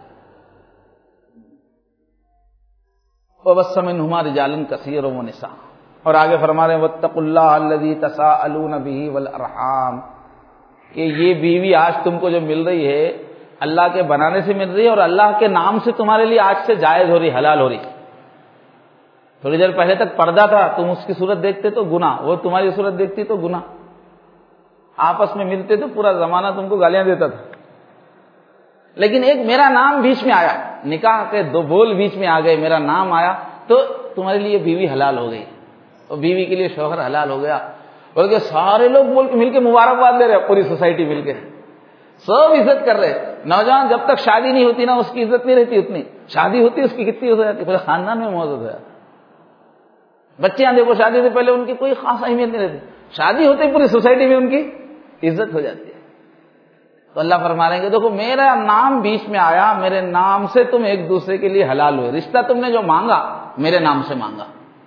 وَبَثَّ مِنْهُمَا رِجَالًا كَثِيرًا وَنِسَاءً، اور آگے فرما رہے ہیں وَاتَّقُوا اللَّهَ الَّذِي تَسَاءَلُونَ بِهِ وَالْأَرْحَامَ، کہ یہ بیوی آج تم کو جو مل رہی ہے اللہ کے بنانے سے مل رہی ہے، اور اللہ کے نام سے تمہارے لیے آج سے جائز ہو رہی، حلال ہو رہی۔ تھوڑی دیر پہلے تک پردہ تھا، تم اس کی صورت دیکھتے تو گناہ، وہ تمہاری صورت دیکھتی تو گناہ، آپس میں ملتے تو پورا زمانہ تم کو گالیاں دیتا تھا۔ لیکن ایک میرا نام بیچ میں آیا، نکاح کے دو بول بیچ میں آ گئے، میرا نام آیا تو تمہارے لیے بیوی حلال ہو گئی، اور بیوی کے لیے شوہر حلال ہو گیا۔ بلکہ سارے لوگ مل کے مبارکباد دے رہے، پوری سوسائٹی مل کے سب عزت کر رہے۔ نوجوان جب تک شادی نہیں ہوتی نا اس کی عزت نہیں رہتی اتنی، شادی ہوتی اس کی کتنی ہو جاتی، پورے خاندان میں موجود ہو جاتی۔ بچیاں دیکھو شادی سے پہلے ان کی کوئی خاص اہمیت نہیں رہتی، شادی ہوتے ہی پوری سوسائٹی میں ان کی عزت ہو جاتی ہے۔ تو اللہ فرما رہے ہیں کہ دیکھو میرا نام بیچ میں آیا، میرے نام سے تم ایک دوسرے کے لیے حلال ہوئے، رشتہ تم نے جو مانگا میرے نام سے مانگا،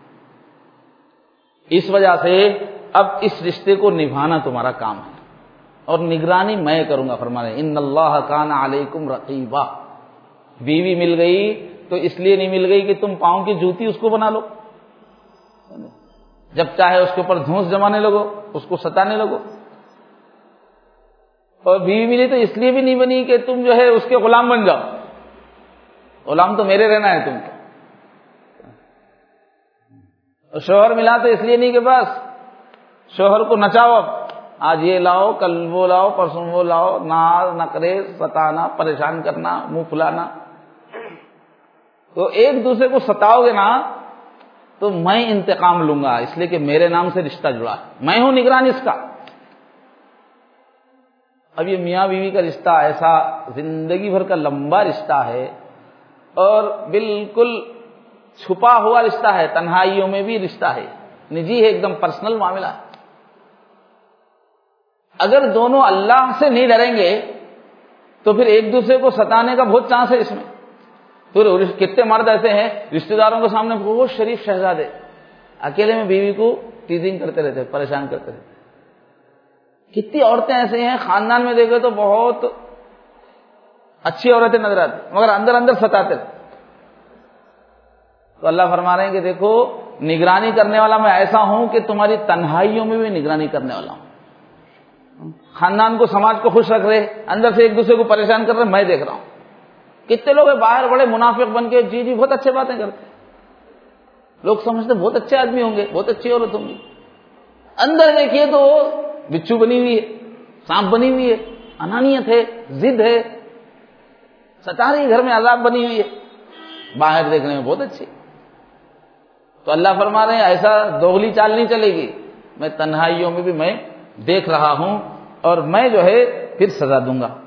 اس وجہ سے اب اس رشتے کو نبھانا تمہارا کام ہے، اور نگرانی میں کروں گا۔ فرما رہے ہیں ان اللہ کان علیکم رقیبا، بیوی مل گئی تو اس لیے نہیں مل گئی کہ تم پاؤں کی جوتی اس کو بنا لو، جب چاہے اس کے اوپر دھونس جمانے لگو، اس کو ستانے لگو۔ اور بیوی ملی تو اس لیے بھی نہیں بنی کہ تم جو ہے اس کے غلام بن جاؤ، غلام تو میرے رہنا ہے تم کو. اور شوہر ملا تو اس لیے نہیں کہ بس شوہر کو نچاؤ، اب آج یہ لاؤ، کل وہ لاؤ، پرسوں وہ لاؤ، ناز نخرے، ستانا، پریشان کرنا، منہ پھلانا. تو ایک دوسرے کو ستاؤ گے نا تو میں انتقام لوں گا، اس لیے کہ میرے نام سے رشتہ جڑا ہے، میں ہوں نگران اس کا. اب یہ میاں بیوی کا رشتہ ایسا زندگی بھر کا لمبا رشتہ ہے اور بالکل چھپا ہوا رشتہ ہے، تنہائیوں میں بھی رشتہ ہے، نجی ہے، ایک دم پرسنل معاملہ ہے. اگر دونوں اللہ سے نہیں ڈریں گے تو پھر ایک دوسرے کو ستانے کا بہت چانس ہے اس میں. تو کتنے مرد ایسے ہیں رشتہ داروں کے سامنے بہت شریف شہزادے، اکیلے میں بیوی کو ٹیزنگ کرتے رہتے، پریشان کرتے رہتے. کتنی عورتیں ایسے ہیں خاندان میں دیکھے تو بہت اچھی عورتیں نظر آتی مگر اندر اندر ستاتے رہتے. تو اللہ فرما رہے ہیں کہ دیکھو نگرانی کرنے والا میں ایسا ہوں کہ تمہاری تنہائیوں میں بھی نگرانی کرنے والا ہوں. خاندان کو، سماج کو خوش رکھ رہے، اندر سے ایک دوسرے کو پریشان کر رہے، میں دیکھ رہا ہوں. کتنے لوگ ہیں باہر بڑے منافق بن کے جی بہت اچھے باتیں کرتے، لوگ سمجھتے بہت اچھے آدمی ہوں گے، بہت اچھی عورت ہوں گی، اندر دیکھیے تو بچھو بنی ہوئی ہے، سانپ بنی ہوئی ہے، انانیت ہے، ضد ہے، ستا رہی گھر میں عذاب بنی ہوئی ہے، باہر دیکھنے میں بہت اچھی. تو اللہ فرما رہے ہیں ایسا دوغلی چال نہیں چلے گی، میں تنہائیوں میں بھی میں دیکھ رہا ہوں اور میں جو ہے پھر سزا دوں گا.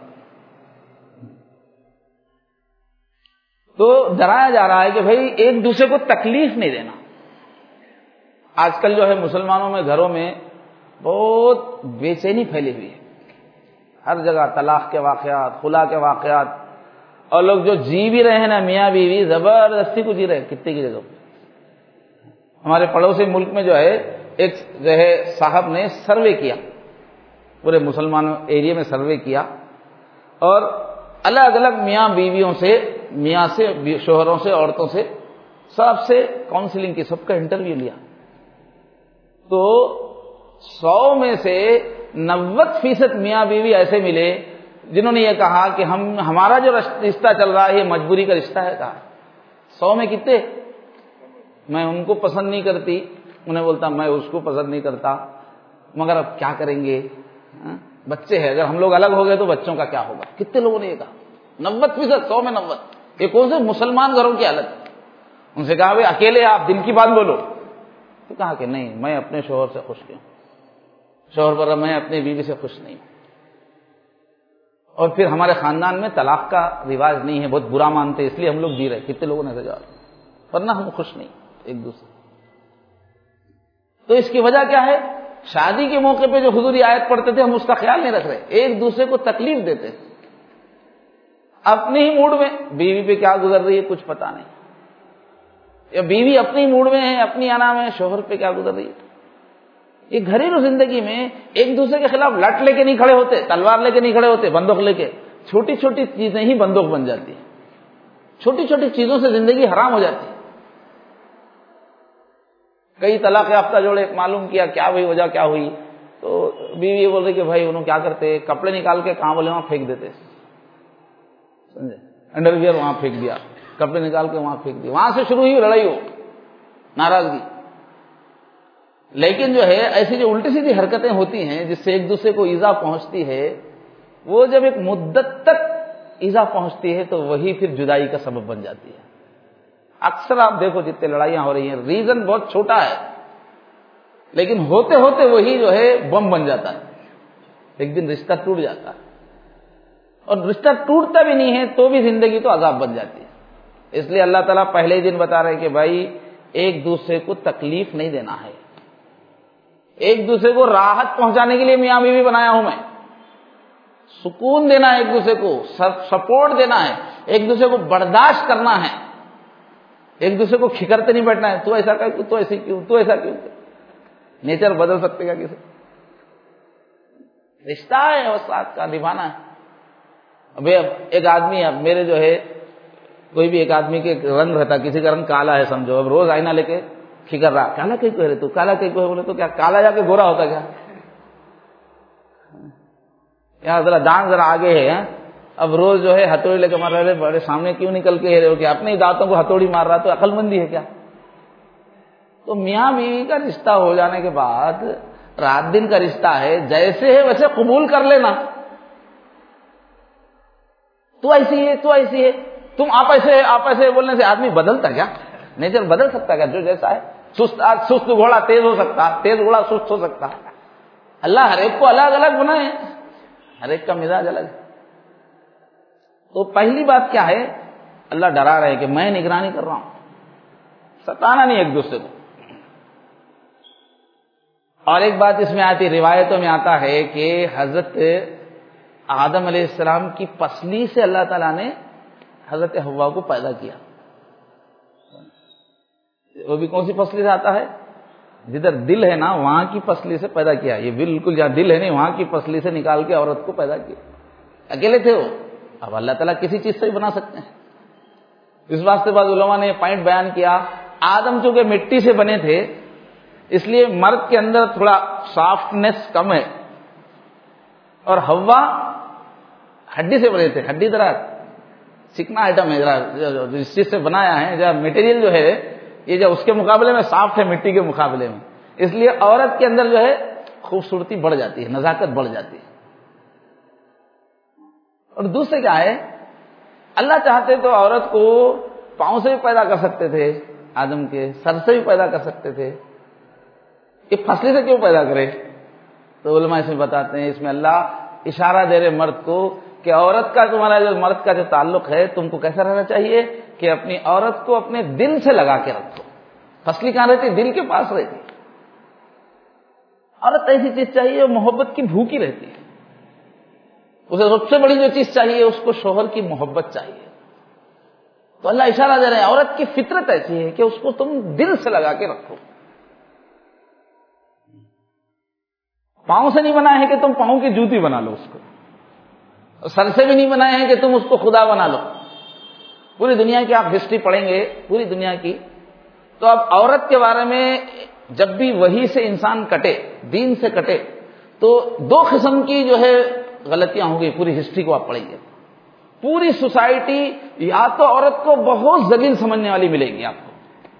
تو ڈرایا جا رہا ہے کہ بھائی ایک دوسرے کو تکلیف نہیں دینا. آج کل جو ہے مسلمانوں میں گھروں میں بہت بے چینی پھیلی ہوئی ہے، ہر جگہ طلاق کے واقعات، خلا کے واقعات، اور لوگ جو جی بھی رہے ہیں نا میاں بیوی زبردستی کو جی رہے ہیں کتنے کی جگہ. ہمارے پڑوسی ملک میں جو ہے ایک جو ہے صاحب نے سروے کیا، پورے مسلمان ایریا میں سروے کیا اور الگ الگ میاں بیویوں سے، میاں سے، شوہروں سے، عورتوں سے، سب سے کاؤنسلنگ کی، سب کا انٹرویو لیا. تو 100 میں سے 90% میاں بیوی ایسے ملے جنہوں نے یہ کہا کہ ہمارا جو رشتہ چل رہا ہے یہ مجبوری کا رشتہ ہے. کہا 100 میں کتنے؟ میں ان کو پسند نہیں کرتی، انہیں بولتا میں اس کو پسند نہیں کرتا، مگر اب کیا کریں گے، بچے ہیں، اگر ہم لوگ الگ ہو گئے تو بچوں کا کیا ہوگا. کتنے لوگوں نے یہ کہا؟ 90%، 100 میں 90. یہ کون سے مسلمان گھروں کی حالت. ان سے کہا بھائی اکیلے آپ دن کی بات بولو. تو کہا کہ نہیں، میں اپنے شوہر سے خوش ہوں، شوہر پر میں اپنی بیوی سے خوش نہیں ہوں، اور پھر ہمارے خاندان میں طلاق کا رواج نہیں ہے، بہت برا مانتے، اس لیے ہم لوگ جی رہے. کتنے لوگوں نے ایسا جواب، ورنہ ہم خوش نہیں ایک دوسرے. تو اس کی وجہ کیا ہے؟ شادی کے موقع پہ جو حضور آیت پڑھتے تھے ہم اس کا خیال نہیں رکھ رہے، ایک دوسرے کو تکلیف دیتے، اپنے ہی موڈ میں. بیوی پہ کیا گزر رہی ہے کچھ پتا نہیں، یا بیوی اپنی موڈ میں ہے، اپنی انا میں، شوہر پہ کیا گزر رہی ہے. یہ گھریلو زندگی میں ایک دوسرے کے خلاف لٹ لے کے نہیں کھڑے ہوتے، تلوار لے کے نہیں کھڑے ہوتے، بندوق لے کے. چھوٹی چھوٹی چیزیں ہی بندوق بن جاتی ہیں، چھوٹی چھوٹی چیزوں سے زندگی حرام ہو جاتی ہے. کئی طلاق یافتہ جوڑے معلوم کیا کیا ہوئی، وجہ کیا ہوئی، تو بیوی یہ بول رہی کہ بھائی انہوں کیا کرتے، کپڑے نکال کے کہاں بولے وہاں پھینک دیتے، سمجھے، انڈر ویئر وہاں پھینک دیا، کپڑے نکال کے وہاں پھینک دیا، وہاں سے شروع ہوئی لڑائی، ہو ناراضگی. لیکن جو ہے ایسی جو الٹی سیدھی حرکتیں ہوتی ہیں جس سے ایک دوسرے کو ایذا پہنچتی ہے، وہ جب ایک مدت تک ایذا پہنچتی ہے تو وہی پھر جدائی کا سبب بن جاتی ہے. اکثر آپ دیکھو جتنے لڑائیاں ہو رہی ہیں ریزن بہت چھوٹا ہے، لیکن ہوتے ہوتے وہی جو ہے بم بن جاتا ہے، ایک دن رشتہ ٹوٹ جاتا ہے. اور رشتہ ٹوٹتا بھی نہیں ہے تو بھی زندگی تو عذاب بن جاتی ہے. اس لیے اللہ تعالیٰ پہلے ہی دن بتا رہے کہ بھائی ایک دوسرے کو تکلیف نہیں دینا ہے، ایک دوسرے کو راحت پہنچانے کے لیے میاں بیوی بنایا ہوں میں، سکون دینا ہے ایک دوسرے کو، سپورٹ دینا ہے، ایک دوسرے کو برداشت کرنا ہے، ایک دوسرے کو کھکرتے نہیں بیٹھنا ہے، تو ایسا کہ تو ایسے کیوں، تو ایسا کیوں. نیچر بدل سکتے گا کسی؟ رشتہ ہے اور ساتھ کا نبھانا ہے. ابھی اب ایک آدمی، اب میرے جو ہے کوئی بھی ایک آدمی کے رنگ رہتا، کسی کا رنگ کالا ہے سمجھو، اب روز آئینہ لے کے کھکر رہا، کالا کہیں کو ہے تو کالا کہیں کو ہے، بولے تو کیا کالا جا کے گورا ہوتا کیا؟ یہاں ذرا دانت ذرا آگے ہے، اب روز جو ہے ہتھوڑی لے کے مار رہے، بڑے سامنے کیوں نکل کے رہے ہو کہ اپنے ہی دانتوں کو ہتھوڑی مار رہا، تو عقل مندی ہے کیا؟ تو میاں بیوی کا رشتہ ہو جانے کے بعد رات دن کا رشتہ ہے، جیسے ہے ویسے قبول کر لینا. تو ایسی ہے، تو ایسی ہے، تم آپ ایسے بولنے سے آدمی بدلتا کیا؟ نیچر بدل سکتا کیا؟ جو جیسا ہے، سست گھوڑا تیز ہو سکتا، تیز گھوڑا سست ہو سکتا. اللہ ہر ایک کو الگ الگ بنائے، ہر ایک کا مزاج الگ ہے. تو پہلی بات کیا ہے، اللہ ڈرا رہے کہ میں نگرانی کر رہا ہوں، ستانا نہیں ایک دوسرے کو. اور ایک بات اس میں آتی، روایتوں میں آتا ہے کہ حضرت آدم علیہ السلام کی پسلی سے اللہ تعالیٰ نے حضرت حوا کو پیدا کیا. وہ بھی کون سی پسلی سے آتا ہے؟ جدھر دل ہے نا وہاں کی پسلی سے پیدا کیا. یہ بالکل جہاں دل ہے نہیں وہاں کی پسلی سے نکال کے عورت کو پیدا کیا. اکیلے تھے وہ، اب اللہ تعالیٰ کسی چیز سے بھی بنا سکتے ہیں. اس واسطے بعض علماء نے پوائنٹ بیان کیا، آدم چونکہ مٹی سے بنے تھے اس لیے مرد کے اندر تھوڑا سافٹنس کم ہے، اور حوا ہڈی سے بنے تھے. ہڈی ذرا چکنا آئٹم ہے، ذرا جس چیز سے بنایا ہے، ذرا میٹیریل جو ہے یہ جو اس کے مقابلے میں سافٹ ہے مٹی کے مقابلے میں، اس لیے عورت کے اندر جو ہے خوبصورتی بڑھ جاتی ہے، نزاکت بڑھ جاتی ہے. اور دوسرے کیا ہے، اللہ چاہتے تو عورت کو پاؤں سے بھی پیدا کر سکتے تھے، آدم کے سر سے بھی پیدا کر سکتے تھے، یہ پھسلی سے کیوں پیدا کرے؟ تو علماء اس میں بتاتے ہیں، اس میں اللہ اشارہ دے رہے مرد کو کہ عورت کا تمہارا جو مرد کا جو تعلق ہے تم کو کیسا رہنا چاہیے کہ اپنی عورت کو اپنے دل سے لگا کے رکھو. پھسلی کہاں رہتی؟ دل کے پاس رہتی. عورت ایسی چیز چاہیے محبت کی بھوکی رہتی ہے، اسے سب سے بڑی جو چیز چاہیے اس کو شوہر کی محبت چاہیے. تو اللہ اشارہ دے رہے ہیں عورت کی فطرت ایسی ہے کہ اس کو تم دل سے لگا کے رکھو. پاؤں سے نہیں بنایا ہے کہ تم پاؤں کی جوتی بنا لو اس کو، سر سے بھی نہیں بنایا ہے کہ تم اس کو خدا بنا لو. پوری دنیا کی آپ ہسٹری پڑھیں گے، پوری دنیا کی، تو اب عورت کے بارے میں جب بھی وحی سے انسان کٹے، دین سے کٹے، تو دو قسم کی جو ہے غلطیاں ہوں گی. پوری ہسٹری کو آپ پڑھیں گے، پوری سوسائٹی یا تو عورت کو بہت ذلیل سمجھنے والی ملے گی آپ کو،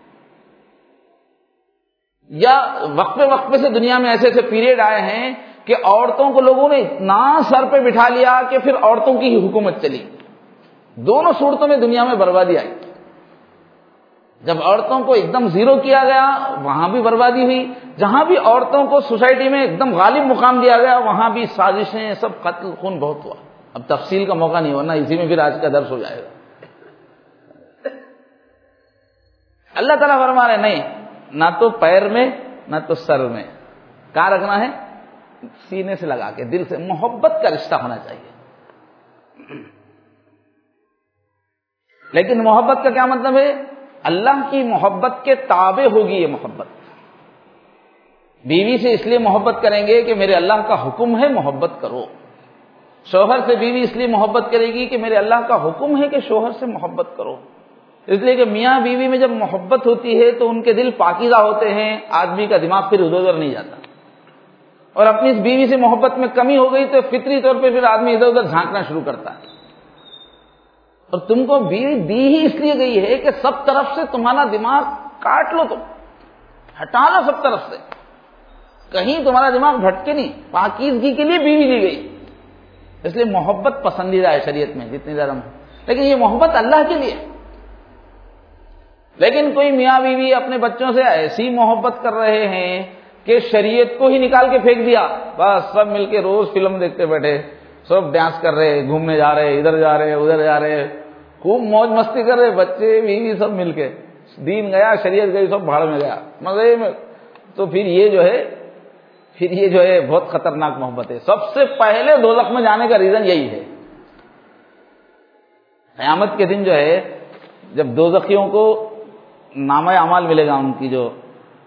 یا وقفے وقفے سے دنیا میں ایسے ایسے پیریڈ آئے ہیں کہ عورتوں کو لوگوں نے اتنا سر پہ بٹھا لیا کہ پھر عورتوں کی ہی حکومت چلی. دونوں صورتوں میں دنیا میں بربادی آئی. جب عورتوں کو ایک دم زیرو کیا گیا وہاں بھی بربادی ہوئی، جہاں بھی عورتوں کو سوسائٹی میں ایک دم غالب مقام دیا گیا وہاں بھی سازشیں، سب قتل خون بہت ہوا. اب تفصیل کا موقع نہیں ہونا، اسی میں پھر آج کا درس ہو جائے گا. اللہ تعالیٰ فرما رہے نہیں، نہ تو پیر میں نہ تو سر میں، کہاں رکھنا ہے؟ سینے سے لگا کے، دل سے. محبت کا رشتہ ہونا چاہیے. لیکن محبت کا کیا مطلب ہے؟ اللہ کی محبت کے تابع ہوگی یہ محبت. بیوی سے اس لیے محبت کریں گے کہ میرے اللہ کا حکم ہے محبت کرو. شوہر سے بیوی اس لیے محبت کرے گی کہ میرے اللہ کا حکم ہے کہ شوہر سے محبت کرو. اس لیے کہ میاں بیوی میں جب محبت ہوتی ہے تو ان کے دل پاکیزہ ہوتے ہیں، آدمی کا دماغ پھر ادھر ادھر نہیں جاتا. اور اپنی اس بیوی سے محبت میں کمی ہو گئی تو فطری طور پہ پھر آدمی ادھر ادھر جھانکنا شروع کرتا ہے. اور تم کو بیوی دی ہی اس لیے گئی ہے کہ سب طرف سے تمہارا دماغ کاٹ لو، تم ہٹا لو سب طرف سے، کہیں تمہارا دماغ بھٹکے نہیں. پاکیزگی کے لیے بیوی دی گئی. اس لیے محبت پسندیدہ ہے شریعت میں جتنی زیادہ، لیکن یہ محبت اللہ کے لیے. لیکن کوئی میاں بیوی اپنے بچوں سے ایسی محبت کر رہے ہیں کہ شریعت کو ہی نکال کے پھینک دیا. بس سب مل کے روز فلم دیکھتے بیٹھے، سب ڈانس کر رہے، گھومنے جا رہے، ادھر جا رہے ادھر جا رہے، خوب موج مستی کر رہے، بچے بیوی سب مل کے. دین گیا، شریعت گئی، سب بھاڑ میں گیا، مزے میں. تو پھر یہ جو ہے بہت خطرناک محبت ہے. سب سے پہلے دوزخ میں جانے کا ریزن یہی ہے. قیامت کے دن جو ہے جب دوزخیوں کو نامہ اعمال ملے گا ان کی، جو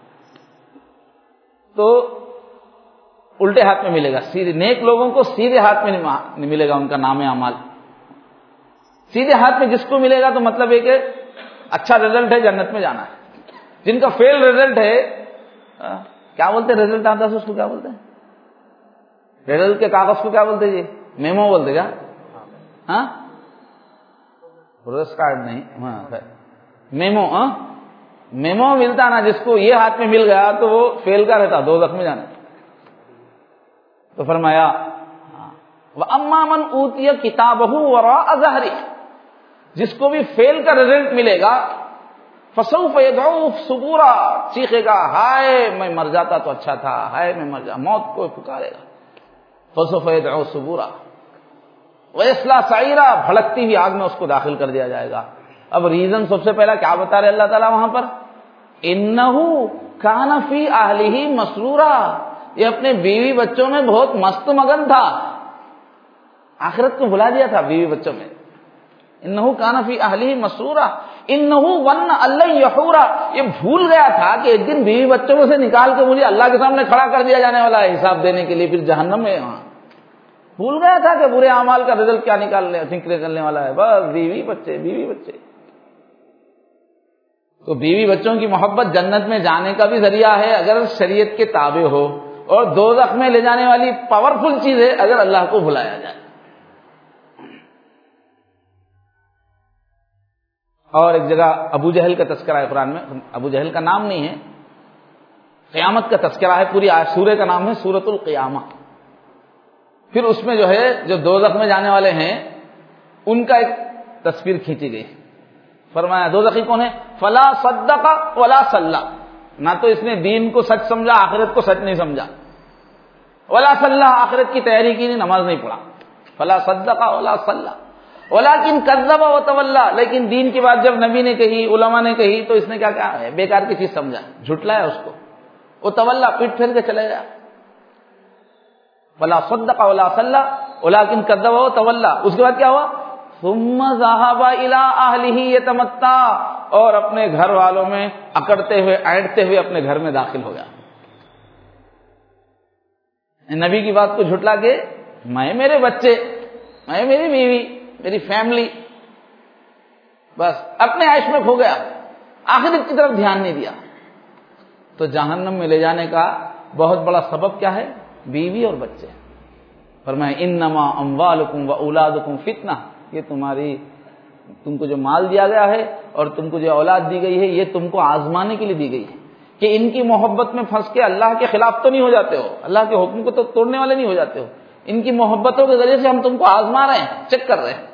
تو الٹے ہاتھ میں ملے گا. سیدھے نیک لوگوں کو سیدھے ہاتھ میں نہیں ملے گا ان کا نام اعمال. سیدھے ہاتھ میں جس کو ملے گا تو مطلب ہے کہ اچھا رزلٹ ہے، جنت میں جانا ہے. جن کا فیل رزلٹ ہے، کیا بولتے ہیں رزلٹ آتا ہے اس کو کیا بولتے ہیں؟ رزلٹ کے کاغذ کو کیا بولتے ہیں جی؟ میمو بولتے کیا؟ ہاں پروگرس کارڈ نہیں، ہاں میمو. ہاں میمو ملتا نا جس کو یہ ہاتھ میں مل گیا تو وہ فیل کا رہتا، دوزخ میں جانا. تو فرمایا وَأَمَّا مَنْ أُوتِيَ كِتَابَهُ وَرَاءَ ظَهْرِهِ، جس کو بھی فیل کا رزلٹ ملے گا فَسَوْفَ يَدْعُو ثُبُورًا، چیخے گا ہائے میں مر جاتا تو اچھا تھا، ہائے میں مر جا، موت کو پکارے گا. فَسَوْفَ يَدْعُو ثُبُورًا وَيَصْلَىٰ سَعِيرًا، بھڑکتی ہوئی آگ میں اس کو داخل کر دیا جائے گا. اب ریزن سب سے پہلا کیا بتا رہے اللہ تعالیٰ وہاں پر؟ إِنَّهُ كَانَ فِي أَهْلِهِ مَسْرُورًا، یہ اپنے بیوی بچوں میں بہت مست مگن تھا، آخرت کو بھلا دیا تھا بیوی بچوں میں. انہو کان فی اہلہ مسرورا انہو ظن ان لن یحورا، یہ بھول گیا تھا کہ ایک دن بیوی بچوں میں سے نکال کے مجھے اللہ کے سامنے کھڑا کر دیا جانے والا ہے حساب دینے کے لیے، پھر جہنم میں. وہاں بھول گیا تھا کہ برے اعمال کا رزلٹ کیا نکلنے والا ہے. بس بیوی بچے بیوی بچے. تو بیوی بچوں کی محبت جنت میں جانے کا بھی ذریعہ ہے اگر شریعت کے تابع ہو، اور دوزخ میں لے جانے والی پاورفل چیز ہے اگر اللہ کو بھلایا جائے. اور ایک جگہ ابو جہل کا تذکرہ ہے قرآن میں، ابو جہل کا نام نہیں ہے، قیامت کا تذکرہ ہے، پوری سورہ کا نام ہے سورۃ القیامہ. پھر اس میں جو ہے جو دوزخ میں جانے والے ہیں ان کا ایک تصویر کھینچی گئی. فرمایا دوزخی کون ہے؟ فلا صدق ولا صلی، نہ تو اس نے دین کو سچ سمجھا، آخرت کو سچ نہیں سمجھا، ولا صلی، آخرت کی تیاری کی نہیں، نماز نہیں پڑھا. فلا صدق ولا صلی ولکن کذب وتولی، لیکن دین کی بات جب نبی نے کہی، علماء نے کہی تو اس نے کیا کہا ہے؟ بیکار کی چیز سمجھا، جھٹلایا اس کو. وتولی، پیٹ پھیر کے چلے گیا. فلا صدق ولا صلی ولکن کذب وتولی. اس کے بعد کیا ہوا؟ ثم ذهب الى اهله يتمتع، اور اپنے گھر والوں میں اکڑتے ہوئے اینٹتے ہوئے اپنے گھر میں داخل ہو گیا. نبی کی بات کو جھٹلا کے میں میرے بچے، میں میری بیوی، میری فیملی، بس اپنے عیش میں کھو گیا، آخرت کی طرف دھیان نہیں دیا. تو جہنم میں لے جانے کا بہت بڑا سبب کیا ہے؟ بیوی اور بچے. فرمایا انما اموالکم واولادکم فتنہ، یہ تم کو جو مال دیا گیا ہے اور تم کو جو اولاد دی گئی ہے یہ تم کو آزمانے کے لیے دی گئی ہے کہ ان کی محبت میں پھنس کے اللہ کے خلاف تو نہیں ہو جاتے ہو، اللہ کے حکم کو تو توڑنے والے نہیں ہو جاتے ہو. ان کی محبتوں کے ذریعے سے ہم تم کو آزما رہے ہیں، چیک کر رہے ہیں.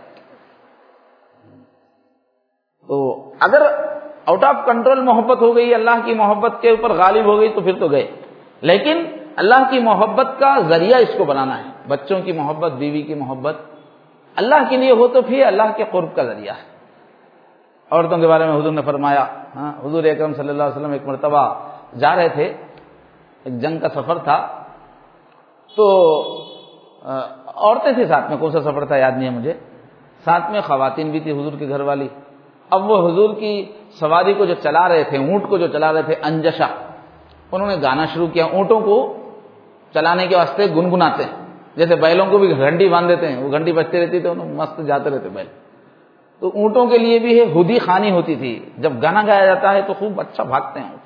تو اگر آؤٹ آف کنٹرول محبت ہو گئی، اللہ کی محبت کے اوپر غالب ہو گئی تو پھر تو گئے. لیکن اللہ کی محبت کا ذریعہ اس کو بنانا ہے. بچوں کی محبت، بیوی کی محبت اللہ کے لیے ہو تو پھر اللہ کے قرب کا ذریعہ ہے. عورتوں کے بارے میں حضور نے فرمایا، حضور اکرم صلی اللہ علیہ وسلم ایک مرتبہ جا رہے تھے، ایک جنگ کا سفر تھا، تو عورتیں تھیں ساتھ میں، کون سا سفر تھا یاد نہیں ہے مجھے، ساتھ میں خواتین بھی تھی حضور کے گھر والی. اب وہ حضور کی سواری کو جو چلا رہے تھے، اونٹ کو جو چلا رہے تھے، انجشا، انہوں نے گانا شروع کیا. اونٹوں کو چلانے کے واسطے گنگناتے ہیں، جیسے بیلوں کو بھی گھنٹی باندھ دیتے ہیں، وہ گھنٹی بجتی رہتی تو انہوں مست جاتے رہتے بیل. تو اونٹوں کے لیے بھی ہے ہدی خانی ہوتی تھی، جب گانا گایا جاتا ہے تو خوب اچھا بھاگتے ہیں اونٹ.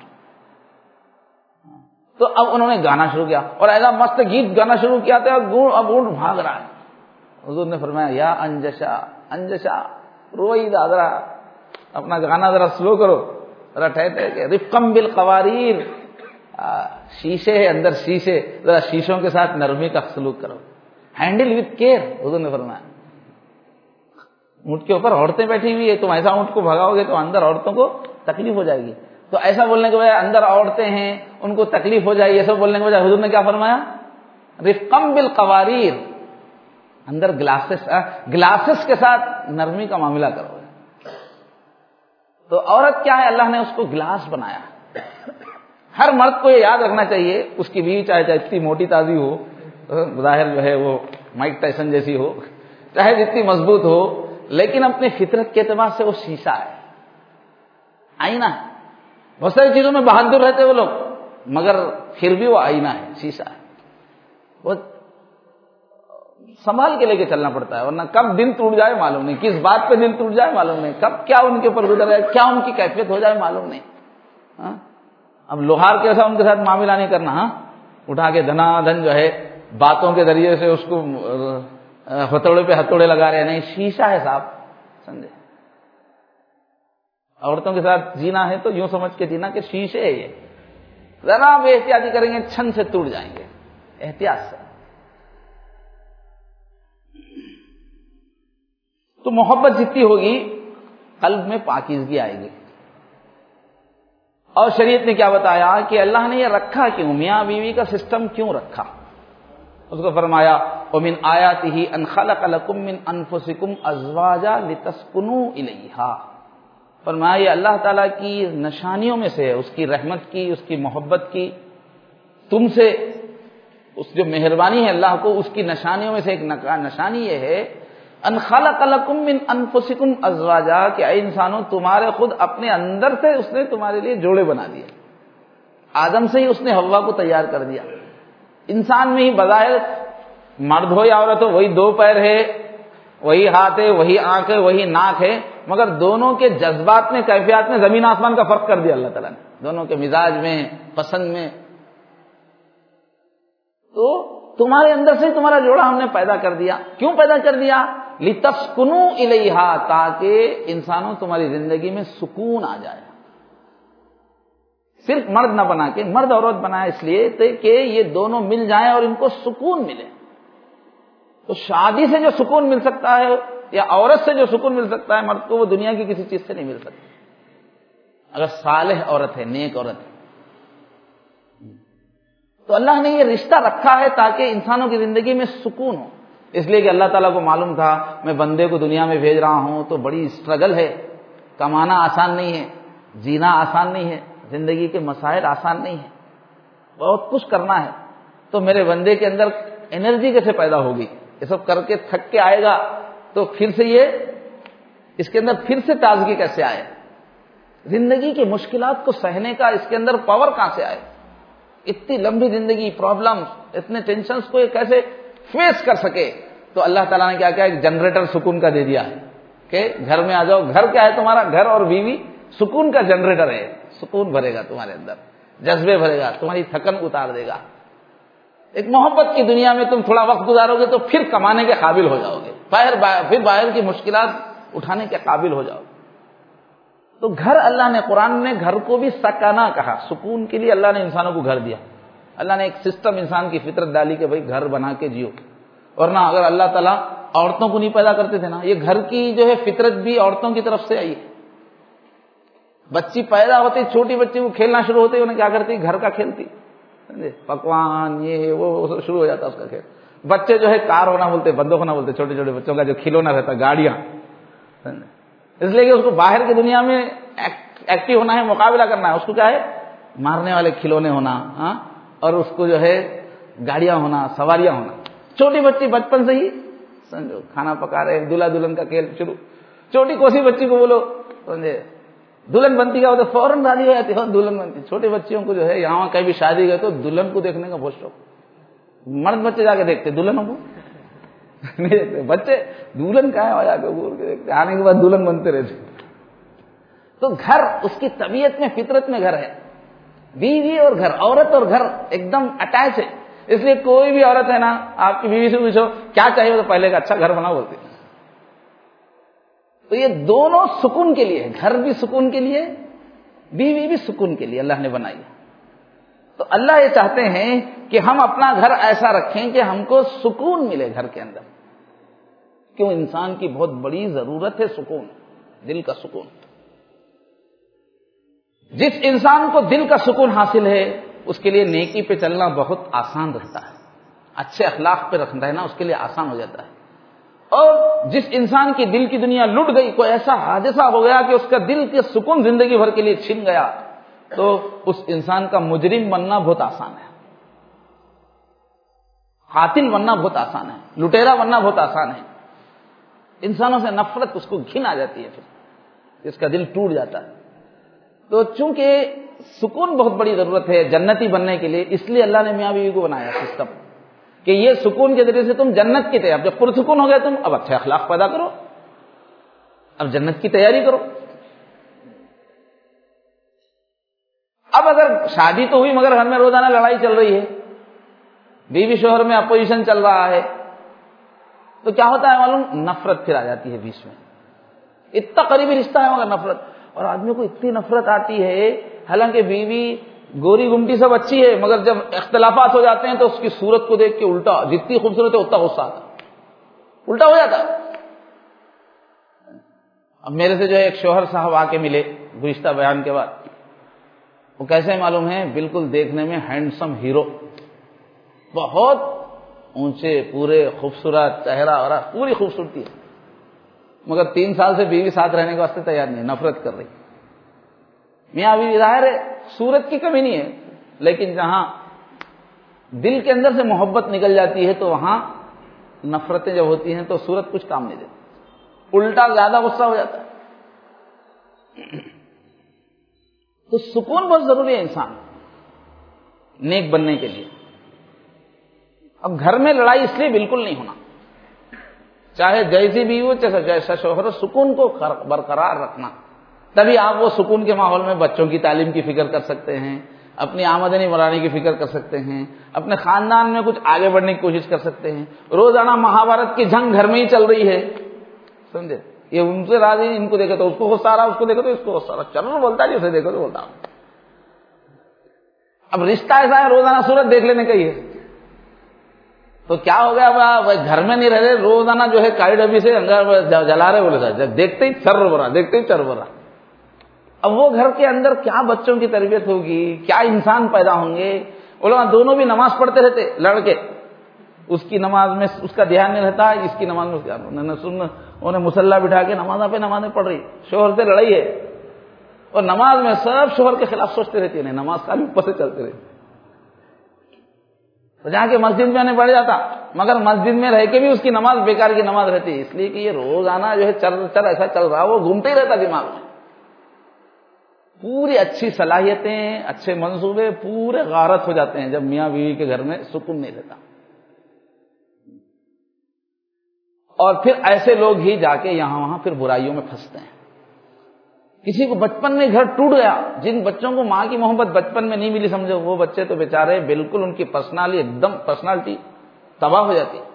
تو اب انہوں نے گانا شروع کیا اور ایسا مست گیت گانا شروع کیا تھا، اب اونٹ بھاگ رہا ہے. حضور نے فرمایا یا انجشا، انجشا روئی ذرا اپنا گانا ذرا سلو کرو، ذرا ٹھہر کے، رفقم بالقواریر، شیشے ہے اندر شیشے، ذرا شیشوں کے ساتھ نرمی کا سلوک کرو، ہینڈل وتھ کیئر. حضور نے فرمایا اونٹ کے اوپر عورتیں بیٹھی ہوئی ہے، تم ایسا اونٹ کو بھگاؤ گے تو اندر عورتوں کو تکلیف ہو جائے گی. تو ایسا بولنے کے بجائے اندر عورتیں ہیں ان کو تکلیف ہو جائے، یہ سب بولنے کے بجائے حضور نے کیا فرمایا؟ رفقم بالقواریر، اندر گلاسز کے ساتھ نرمی کا معاملہ کرو. تو عورت کیا ہے؟ اللہ نے اس کو گلاس بنایا. ہر مرد کو یہ یاد رکھنا چاہیے، اس کی بیوی چاہے اتنی موٹی تازی ہو، ظاہر جو ہے وہ مائک ٹائسن جیسی ہو، چاہے جتنی مضبوط ہو، لیکن اپنی فطرت کے اعتبار سے وہ شیشہ ہے، آئینہ ہے. بہت ساری چیزوں میں بہادر رہتے وہ لوگ، مگر پھر بھی وہ آئینہ ہے، شیشہ ہے. وہ سنبھال کے لے کے چلنا پڑتا ہے، ورنہ کب دن ٹوٹ جائے معلوم نہیں، کس بات پہ دن ٹوٹ جائے معلوم نہیں، کب کیا ان کے اوپر گزر جائے، کیا ان کی کیفیت ہو جائے معلوم نہیں. اب لوہار کیسا ان کے ساتھ معاملہ نہیں کرنا، اٹھا کے دھنا دھن جو ہے باتوں کے ذریعے سے اس کو ہتھوڑے پہ ہتھوڑے لگا رہے ہیں، نہیں، شیشہ ہے صاحب، سمجھے؟ عورتوں کے ساتھ جینا ہے تو یوں سمجھ کے جینا کہ شیشے ہے یہ، ذرا بے احتیاطی کریں گے چھن سے ٹوٹ جائیں گے، احتیاط سے۔ تو محبت جتنی ہوگی قلب میں پاکیزگی آئے گی۔ اور شریعت نے کیا بتایا کہ اللہ نے یہ رکھا کیوں، میاں بیوی کا سسٹم کیوں رکھا؟ اس کو فرمایا وَمِنْ آيَاتِهِ أَنْ خَلَقَ لَكُم مِّنْ أَنفُسِكُمْ أَزْوَاجًا لِتَسْكُنُوا إِلَيْهَا، فرمایا یہ اللہ تعالیٰ کی نشانیوں میں سے ہے، اس کی رحمت کی، اس کی محبت کی، تم سے اس جو مہربانی ہے اللہ کو، اس کی نشانیوں میں سے ایک نشانی یہ ہے ان خلق لکم من انفسکم ازواجا، کہ اے انسانوں تمہارے خود اپنے اندر سے اس نے تمہارے لیے جوڑے بنا دیے، آدم سے ہی اس نے حوا کو تیار کر دیا۔ انسان میں ہی بظاہر مرد ہو یا عورت ہو وہی دو پیر ہے، وہی ہاتھ ہے، وہی آنکھ ہے، وہی ناک ہے، مگر دونوں کے جذبات میں، کیفیات میں زمین آسمان کا فرق کر دیا اللہ تعالیٰ نے، دونوں کے مزاج میں، پسند میں۔ تو تمہارے اندر سے تمہارا جوڑا ہم نے پیدا کر دیا۔ کیوں پیدا کر دیا؟ لِتَسْكُنُوا إِلَيْهَا، تاکہ انسانوں تمہاری زندگی میں سکون آ جائے۔ صرف مرد نہ بنا کے، مرد عورت بنایا اس لیے کہ یہ دونوں مل جائیں اور ان کو سکون ملے۔ تو شادی سے جو سکون مل سکتا ہے یا عورت سے جو سکون مل سکتا ہے مرد کو، وہ دنیا کی کسی چیز سے نہیں مل سکتا، اگر صالح عورت ہے، نیک عورت ہے۔ تو اللہ نے یہ رشتہ رکھا ہے تاکہ انسانوں کی زندگی میں سکون ہو، اس لیے کہ اللہ تعالیٰ کو معلوم تھا میں بندے کو دنیا میں بھیج رہا ہوں تو بڑی اسٹرگل ہے، کمانا آسان نہیں ہے، جینا آسان نہیں ہے، زندگی کے مسائل آسان نہیں ہے، بہت کچھ کرنا ہے۔ تو میرے بندے کے اندر انرجی کیسے پیدا ہوگی؟ یہ سب کر کے تھک کے آئے گا تو پھر سے اس کے اندر پھر سے تازگی کیسے آئے؟ زندگی کی مشکلات کو سہنے کا اس کے اندر پاور کہاں سے آئے؟ اتنی لمبی زندگی، پرابلمز، اتنے ٹینشنز کو یہ کیسے فیس کر سکے؟ تو اللہ تعالیٰ نے کیا کیا، ایک جنریٹر سکون کا دے دیا ہے کہ گھر میں آ جاؤ۔ گھر کیا ہے تمہارا؟ گھر اور بیوی سکون کا جنریٹر ہے، سکون بھرے گا تمہارے اندر، جذبے بھرے گا، تمہاری تھکن اتار دے گا۔ ایک محبت کی دنیا میں تم تھوڑا وقت گزارو گے تو پھر کمانے کے قابل ہو جاؤ گے، پھر باہر کی مشکلات اٹھانے کے قابل ہو جاؤ گے۔ تو گھر، اللہ نے، قرآن نے گھر کو بھی سکانہ کہا، سکون کے لیے اللہ نے انسانوں کو گھر دیا۔ اللہ نے ایک سسٹم انسان کی فطرت ڈالی کہ بھئی گھر بنا کے جیو، ورنہ اگر اللہ تعالیٰ عورتوں کو نہیں پیدا کرتے تھے نا، یہ گھر کی جو ہے فطرت بھی عورتوں کی طرف سے آئی ہے۔ بچی پیدا ہوتی، چھوٹی بچی کو کھیلنا شروع ہوتے انہیں کیا کرتی؟ گھر کا کھیلتی، پکوان یہ وہ شروع ہو جاتا اس کا کھیل۔ بچے جو ہے کار ہونا بولتے، بندوق ہونا بولتے، چھوٹے چھوٹے بچوں کا جو کھلونا رہتا، گاڑیاں، اس لیے کہ اس کو باہر کی دنیا میں ایکٹیو ہونا ہے، مقابلہ کرنا ہے، اس کو کیا ہے؟ مارنے والے کھلونے ہونا، اور اس کو جو ہے گاڑیاں ہونا، سواریاں ہونا۔ چھوٹی بچی بچپن سے ہی سمجھو کھانا پکا رہے، دلہا دلہن کا کھیل شروع۔ چھوٹی کوسی بچی کو بولو سمجھے دلہن بنتی کا ہوتا، فوراً راضی ہو جاتی ہے، دلہن بنتی۔ چھوٹے بچیوں کو جو ہے یہاں کہیں بھی شادی گئے تو دلہن کو دیکھنے کا بہت شوق، مرد بچے جا کے دیکھتے دلہنوں کو نہیں دیکھتے، بچے دلہن کہاں ہے جا کے گور کے دیکھتے، آنے کے بعد دلہن بنتے رہتے۔ تو گھر اس کی طبیعت میں، فطرت میں گھر ہے، بیوی اور گھر، عورت اور گھر ایک دم اٹیچ ہے۔ اس لیے کوئی بھی عورت ہے نا، آپ کی بیوی سے پوچھو کیا چاہیے تو پہلے کا اچھا گھر بنا بولتی۔ تو یہ دونوں سکون کے لیے، گھر بھی سکون کے لیے، بیوی بھی سکون کے لیے اللہ نے بنائی ہے۔ تو اللہ یہ چاہتے ہیں کہ ہم اپنا گھر ایسا رکھیں کہ ہم کو سکون ملے گھر کے اندر۔ کیوں؟ انسان کی بہت بڑی ضرورت ہے سکون، دل کا سکون۔ جس انسان کو دل کا سکون حاصل ہے اس کے لیے نیکی پہ چلنا بہت آسان رہتا ہے، اچھے اخلاق پہ رکھنا ہے نا اس کے لیے آسان ہو جاتا ہے۔ اور جس انسان کی دل کی دنیا لٹ گئی، کوئی ایسا حادثہ ہو گیا کہ اس کا دل کے سکون زندگی بھر کے لیے چھن گیا، تو اس انسان کا مجرم بننا بہت آسان ہے، قاتل بننا بہت آسان ہے، لٹیرا بننا بہت آسان ہے۔ انسانوں سے نفرت اس کو گھن آ جاتی ہے، پھر اس کا دل ٹوٹ جاتا ہے۔ تو چونکہ سکون بہت بڑی ضرورت ہے جنتی بننے کے لیے، اس لیے اللہ نے میاں بیوی کو بنایا سسٹم کہ یہ سکون کے ذریعے سے تم جنت کی تیاری، جب پرسکون ہو گئے تم اب اچھے اخلاق پیدا کرو، اب جنت کی تیاری کرو۔ اب اگر شادی تو ہوئی مگر گھر میں روزانہ لڑائی چل رہی ہے، بیوی شوہر میں اپوزیشن چل رہا ہے، تو کیا ہوتا ہے معلوم؟ نفرت پھر آ جاتی ہے بیچ میں. اتنا قریبی رشتہ ہے مگر نفرت. اور آدمی کو اتنی نفرت آتی ہے، حالانکہ بیوی گوری گمٹی سب اچھی ہے، مگر جب اختلافات ہو جاتے ہیں تو اس کی صورت کو دیکھ کے الٹا، جتنی خوبصورت ہے اتنا غصہ آتا، الٹا ہو جاتا. اب میرے سے جو ہے ایک شوہر صاحب آ کے ملے گزشتہ بیان کے بعد. وہ کیسے معلوم ہے؟ بالکل دیکھنے میں ہینڈسم ہیرو، بہت اونچے، پورے خوبصورت چہرہ اور پوری خوبصورتی ہے، مگر 3 سال سے بیوی ساتھ رہنے کے واسطے تیار نہیں، نفرت کر رہی. میاں بیوی ظاہر ہے صورت کی کمی نہیں ہے، لیکن جہاں دل کے اندر سے محبت نکل جاتی ہے تو وہاں نفرتیں جب ہوتی ہیں تو صورت کچھ کام نہیں دیتی، الٹا زیادہ غصہ ہو جاتا ہے. تو سکون بہت ضروری ہے انسان نیک بننے کے لیے. اب گھر میں لڑائی اس لیے بالکل نہیں ہونا، چاہے جیسی بھی ہو، جیسا شوہر ہو، سکون کو برقرار رکھنا. تبھی آپ وہ سکون کے ماحول میں بچوں کی تعلیم کی فکر کر سکتے ہیں، اپنی آمدنی بڑھانے کی فکر کر سکتے ہیں، اپنے خاندان میں کچھ آگے بڑھنے کی کوشش کر سکتے ہیں. روزانہ مہابھارت کی جنگ گھر میں ہی چل رہی ہے، سمجھے؟ یہ ان سے راضی، ان کو دیکھا تو اس کو غصہ آ رہا، اس کو دیکھا تو اس کو غصہ آ رہا، چلو بولتا ہے، جسے دیکھو تو بولتا. اب رشتہ ایسا ہے روزانہ صورت دیکھ لینے کا ہی ہے، تو کیا ہو گیا؟ اب گھر میں نہیں رہ رہے، روزانہ جو ہے کائی ڈبی سے انگار جلا رہے، بولے جب دیکھتے ہی چر برا، دیکھتے ہی چر برا. اب وہ گھر کے اندر کیا بچوں کی تربیت ہوگی، کیا انسان پیدا ہوں گے؟ وہ لوگ دونوں بھی نماز پڑھتے رہتے لڑکے، اس کی نماز میں اس کا دھیان نہیں رہتا، اس کی نماز میں اس کا انہیں مصلی بٹھا کے نمازیں پڑھ رہی، شوہر سے لڑائی ہے، اور نماز میں سب شوہر کے خلاف سوچتے رہتی ہے، نماز کا بھی اوپر سے چلتے رہتے. تو جا کے مسجد میں نہیں پڑھ جاتا، مگر مسجد میں رہ کے بھی اس کی نماز بیکار کی نماز رہتی ہے، اس لیے کہ یہ روزانہ جو ہے چل ایسا چل رہا، وہ گھومتے ہی رہتا دماغ میں. پوری اچھی صلاحیتیں، اچھے منصوبے پورے غارت ہو جاتے ہیں جب میاں بیوی کے گھر میں سکون نہیں رہتا. اور پھر ایسے لوگ ہی جا کے یہاں وہاں پھر برائیوں میں پھنستے ہیں. کسی کو بچپن میں گھر ٹوٹ گیا، جن بچوں کو ماں کی محبت بچپن میں نہیں ملی، سمجھو وہ بچے تو بیچارے بالکل ان کی پرسنالٹی تباہ ہو جاتی.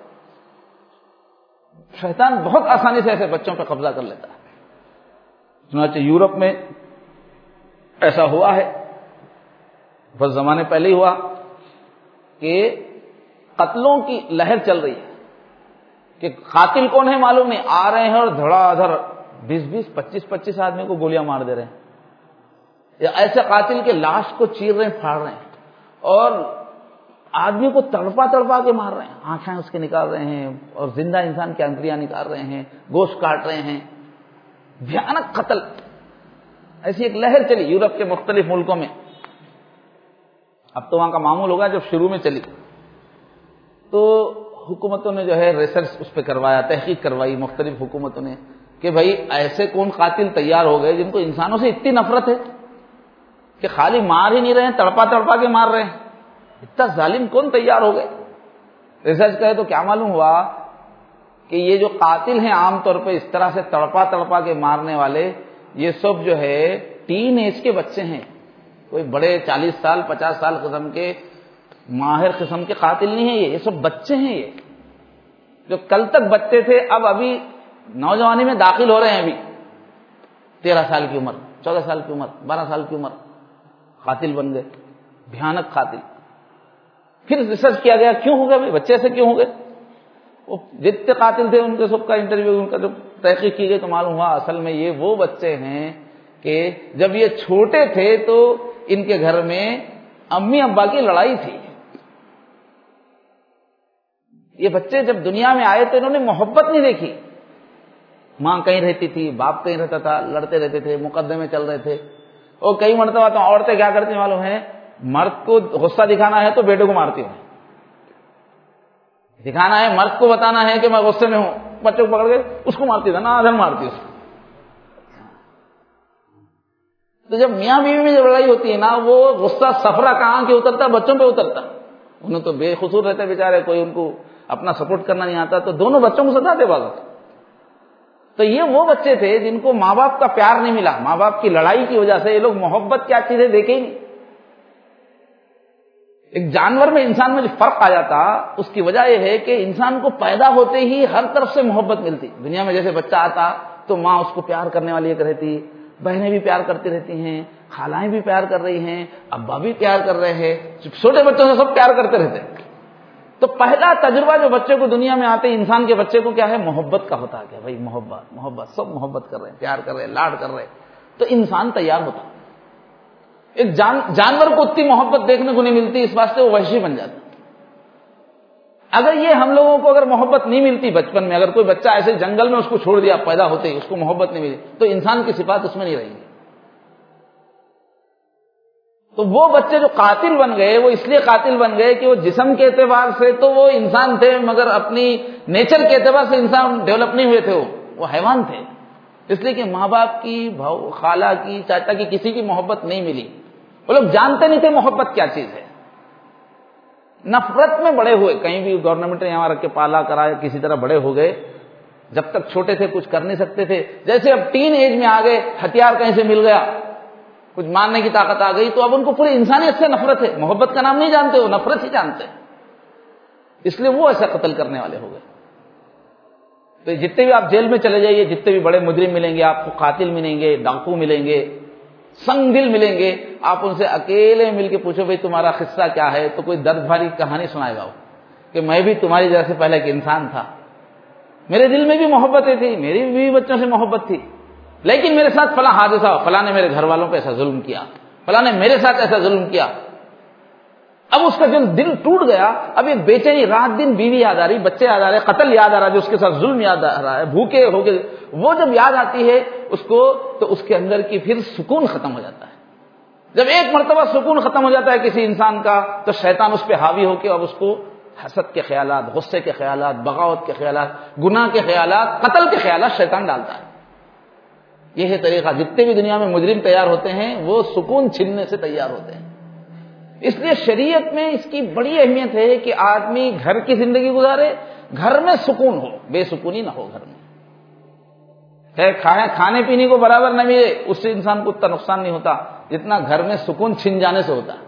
شیطان بہت آسانی سے ایسے بچوں پہ قبضہ کر لیتا ہے. چنانچہ یورپ میں ایسا ہوا ہے، بہت زمانے پہلے ہی ہوا کہ قتلوں کی لہر چل رہی ہے کہ قاتل کون ہے معلوم نہیں، آ رہے ہیں اور دھڑا دھڑ 20 25 آدمی کو گولیاں مار دے رہے ہیں، یا ایسے قاتل کے لاش کو چیر رہے ہیں، پھاڑ رہے ہیں، اور آدمی کو تڑپا کے مار رہے ہیں، آنکھیں اس کے نکال رہے ہیں، اور زندہ انسان کی آنتریاں نکال رہے ہیں، گوشت کاٹ رہے ہیں، بھیانک قتل. ایسی ایک لہر چلی یورپ کے مختلف ملکوں میں. اب تو وہاں کا معمول ہوگا، جب شروع میں چلی تو حکومتوں نے جو ہے ریسرچ اس پہ کروایا، تحقیق کروائی مختلف حکومتوں نے کہ بھائی ایسے کون قاتل تیار ہو گئے جن کو انسانوں سے اتنی نفرت ہے کہ خالی مار ہی نہیں رہے ہیں، تڑپا کے مار رہے ہیں، اتنا ظالم کون تیار ہو گئے. ریسرچ کرے تو کیا معلوم ہوا کہ یہ جو قاتل ہیں عام طور پہ اس طرح سے تڑپا کے مارنے والے، یہ سب جو ہے ٹین ایج کے بچے ہیں، کوئی بڑے 40 سال 50 سال قسم کے ماہر قسم کے قاتل نہیں ہیں، یہ سب بچے ہیں. یہ جو کل تک بچے تھے اب ابھی نوجوانی میں داخل ہو رہے ہیں، ابھی 13 سال کی عمر، 14 سال کی عمر، 12 سال کی عمر، قاتل بن گئے، بھیانک قاتل. پھر ریسرچ کیا گیا کیوں ہو گئے بھائی، بچے ایسے کیوں ہو گئے. وہ جتنے قاتل تھے ان کے سب کا انٹرویو، ان کا جو تحقیق کی گئی تو معلوم ہوا اصل میں یہ وہ بچے ہیں کہ جب یہ چھوٹے تھے تو ان کے گھر میں امی ابا کی لڑائی تھی. یہ بچے جب دنیا میں آئے تو انہوں نے محبت نہیں دیکھی، ماں کہیں رہتی تھی، باپ کہیں رہتا تھا، لڑتے رہتے تھے، مقدمے چل رہے تھے. اور کئی مرتبہ تو عورتیں کیا کرتی ہیں معلوم ہے، مرد کو غصہ دکھانا ہے تو بیٹے کو مارتی ہوں، دکھانا ہے مرد کو بتانا ہے کہ میں غصے میں ہوں، بچے کو پکڑ کے اس کو مارتی تھا نا، آدھن مارتی اس کو. تو جب میاں بیوی میں جب لڑائی ہوتی ہے نا، وہ غصہ سفرہ کہاں کے اترتا، بچوں پہ اترتا. انہیں تو بے قصور رہتے بیچارے، کوئی ان کو اپنا سپورٹ کرنا نہیں آتا، تو دونوں بچوں کو ستاتے بازو. تو یہ وہ بچے تھے جن کو ماں باپ کا پیار نہیں ملا، ماں باپ کی لڑائی کی وجہ سے یہ لوگ محبت کیا چیزیں دیکھیں گے. ایک جانور میں انسان میں جو فرق آ جاتا اس کی وجہ یہ ہے کہ انسان کو پیدا ہوتے ہی ہر طرف سے محبت ملتی. دنیا میں جیسے بچہ آتا تو ماں اس کو پیار کرنے والی ایک رہتی, بہنیں بھی پیار کرتی رہتی ہیں, خالائیں بھی پیار کر رہی ہیں, ابا بھی پیار کر رہے ہیں, چھوٹے بچوں سے سب پیار کرتے رہتے ہیں. تو پہلا تجربہ جو بچے کو دنیا میں آتے انسان کے بچے کو کیا ہے؟ محبت کا ہوتا ہے. کہ بھائی محبت سب محبت کر رہے ہیں, پیار کر رہے ہیں, لاڈ کر رہے ہیں. تو انسان تیار ہوتا. ایک جانور کو اتنی محبت دیکھنے کو نہیں ملتی, اس واسطے وہ وحشی بن جاتا. اگر یہ ہم لوگوں کو اگر محبت نہیں ملتی بچپن میں, اگر کوئی بچہ ایسے جنگل میں اس کو چھوڑ دیا پیدا ہوتے ہی, اس کو محبت نہیں ملی, تو انسان کی صفات اس میں نہیں رہیں گی. تو وہ بچے جو قاتل بن گئے وہ اس لیے قاتل بن گئے کہ وہ جسم کے اعتبار سے تو وہ انسان تھے, مگر اپنی نیچر کے اعتبار سے انسان ڈیولپ نہیں ہوئے تھے, وہ حیوان تھے. اس لیے کہ ماں باپ کی, خالہ کی, چاچا کی, کسی کی محبت نہیں ملی. وہ لوگ جانتے نہیں تھے محبت کیا چیز ہے. نفرت میں بڑے ہوئے. کہیں بھی گورنمنٹ نے یہاں رکھ کے پالا کرایا, کسی طرح بڑے ہو گئے. جب تک چھوٹے تھے کچھ کر نہیں سکتے تھے, جیسے اب ٹین ایج میں آ گئے, ہتھیار کہیں سے مل گیا, کچھ مارنے کی طاقت آ گئی, تو اب ان کو پوری انسانیت سے نفرت ہے. محبت کا نام نہیں جانتے, وہ نفرت ہی جانتے ہیں. اس لیے وہ ایسا قتل کرنے والے ہو گئے. تو جتنے بھی آپ جیل میں چلے جائیے, جتنے بھی بڑے مجرم ملیں گے آپ کو, قاتل ملیں گے, ڈاکو ملیں گے, سنگ دل ملیں گے, آپ ان سے اکیلے مل کے پوچھو بھائی تمہارا قصہ کیا ہے, تو کوئی درد بھری کہانی سنائے گا وہ کہ میں بھی تمہاری جیسے پہلے ایک انسان تھا, میرے دل میں بھی محبتیں تھی, میری بھی بچوں سے محبت تھی, لیکن میرے ساتھ فلاں حادثہ, فلاں نے میرے گھر والوں پہ ایسا ظلم کیا, فلاں نے میرے ساتھ ایسا ظلم کیا. اب اس کا جو دل ٹوٹ گیا, اب ایک بے چینی, رات دن بیوی یاد آ رہی, بچے یاد آ رہے, قتل یاد آ رہا, جو اس کے ساتھ ظلم یاد آ رہا ہے, بھوکے ہو کے, وہ جب یاد آتی ہے اس کو, تو اس کے اندر کی پھر سکون ختم ہو جاتا ہے. جب ایک مرتبہ سکون ختم ہو جاتا ہے کسی انسان کا, تو شیطان اس پہ حاوی ہو کے اب اس کو حسد کے خیالات, غصے کے خیالات, بغاوت کے خیالات, گناہ کے خیالات, قتل کے خیالات شیطان ڈالتا ہے. یہ ہے طریقہ. جتنے بھی دنیا میں مجرم تیار ہوتے ہیں وہ سکون چھیننے سے تیار ہوتے ہیں. اس لیے شریعت میں اس کی بڑی اہمیت ہے کہ آدمی گھر کی زندگی گزارے, گھر میں سکون ہو, بے سکونی نہ ہو گھر میں. کھانے پینے کو برابر نہ ملے, اس سے انسان کو اتنا نقصان نہیں ہوتا جتنا گھر میں سکون چھن جانے سے ہوتا ہے.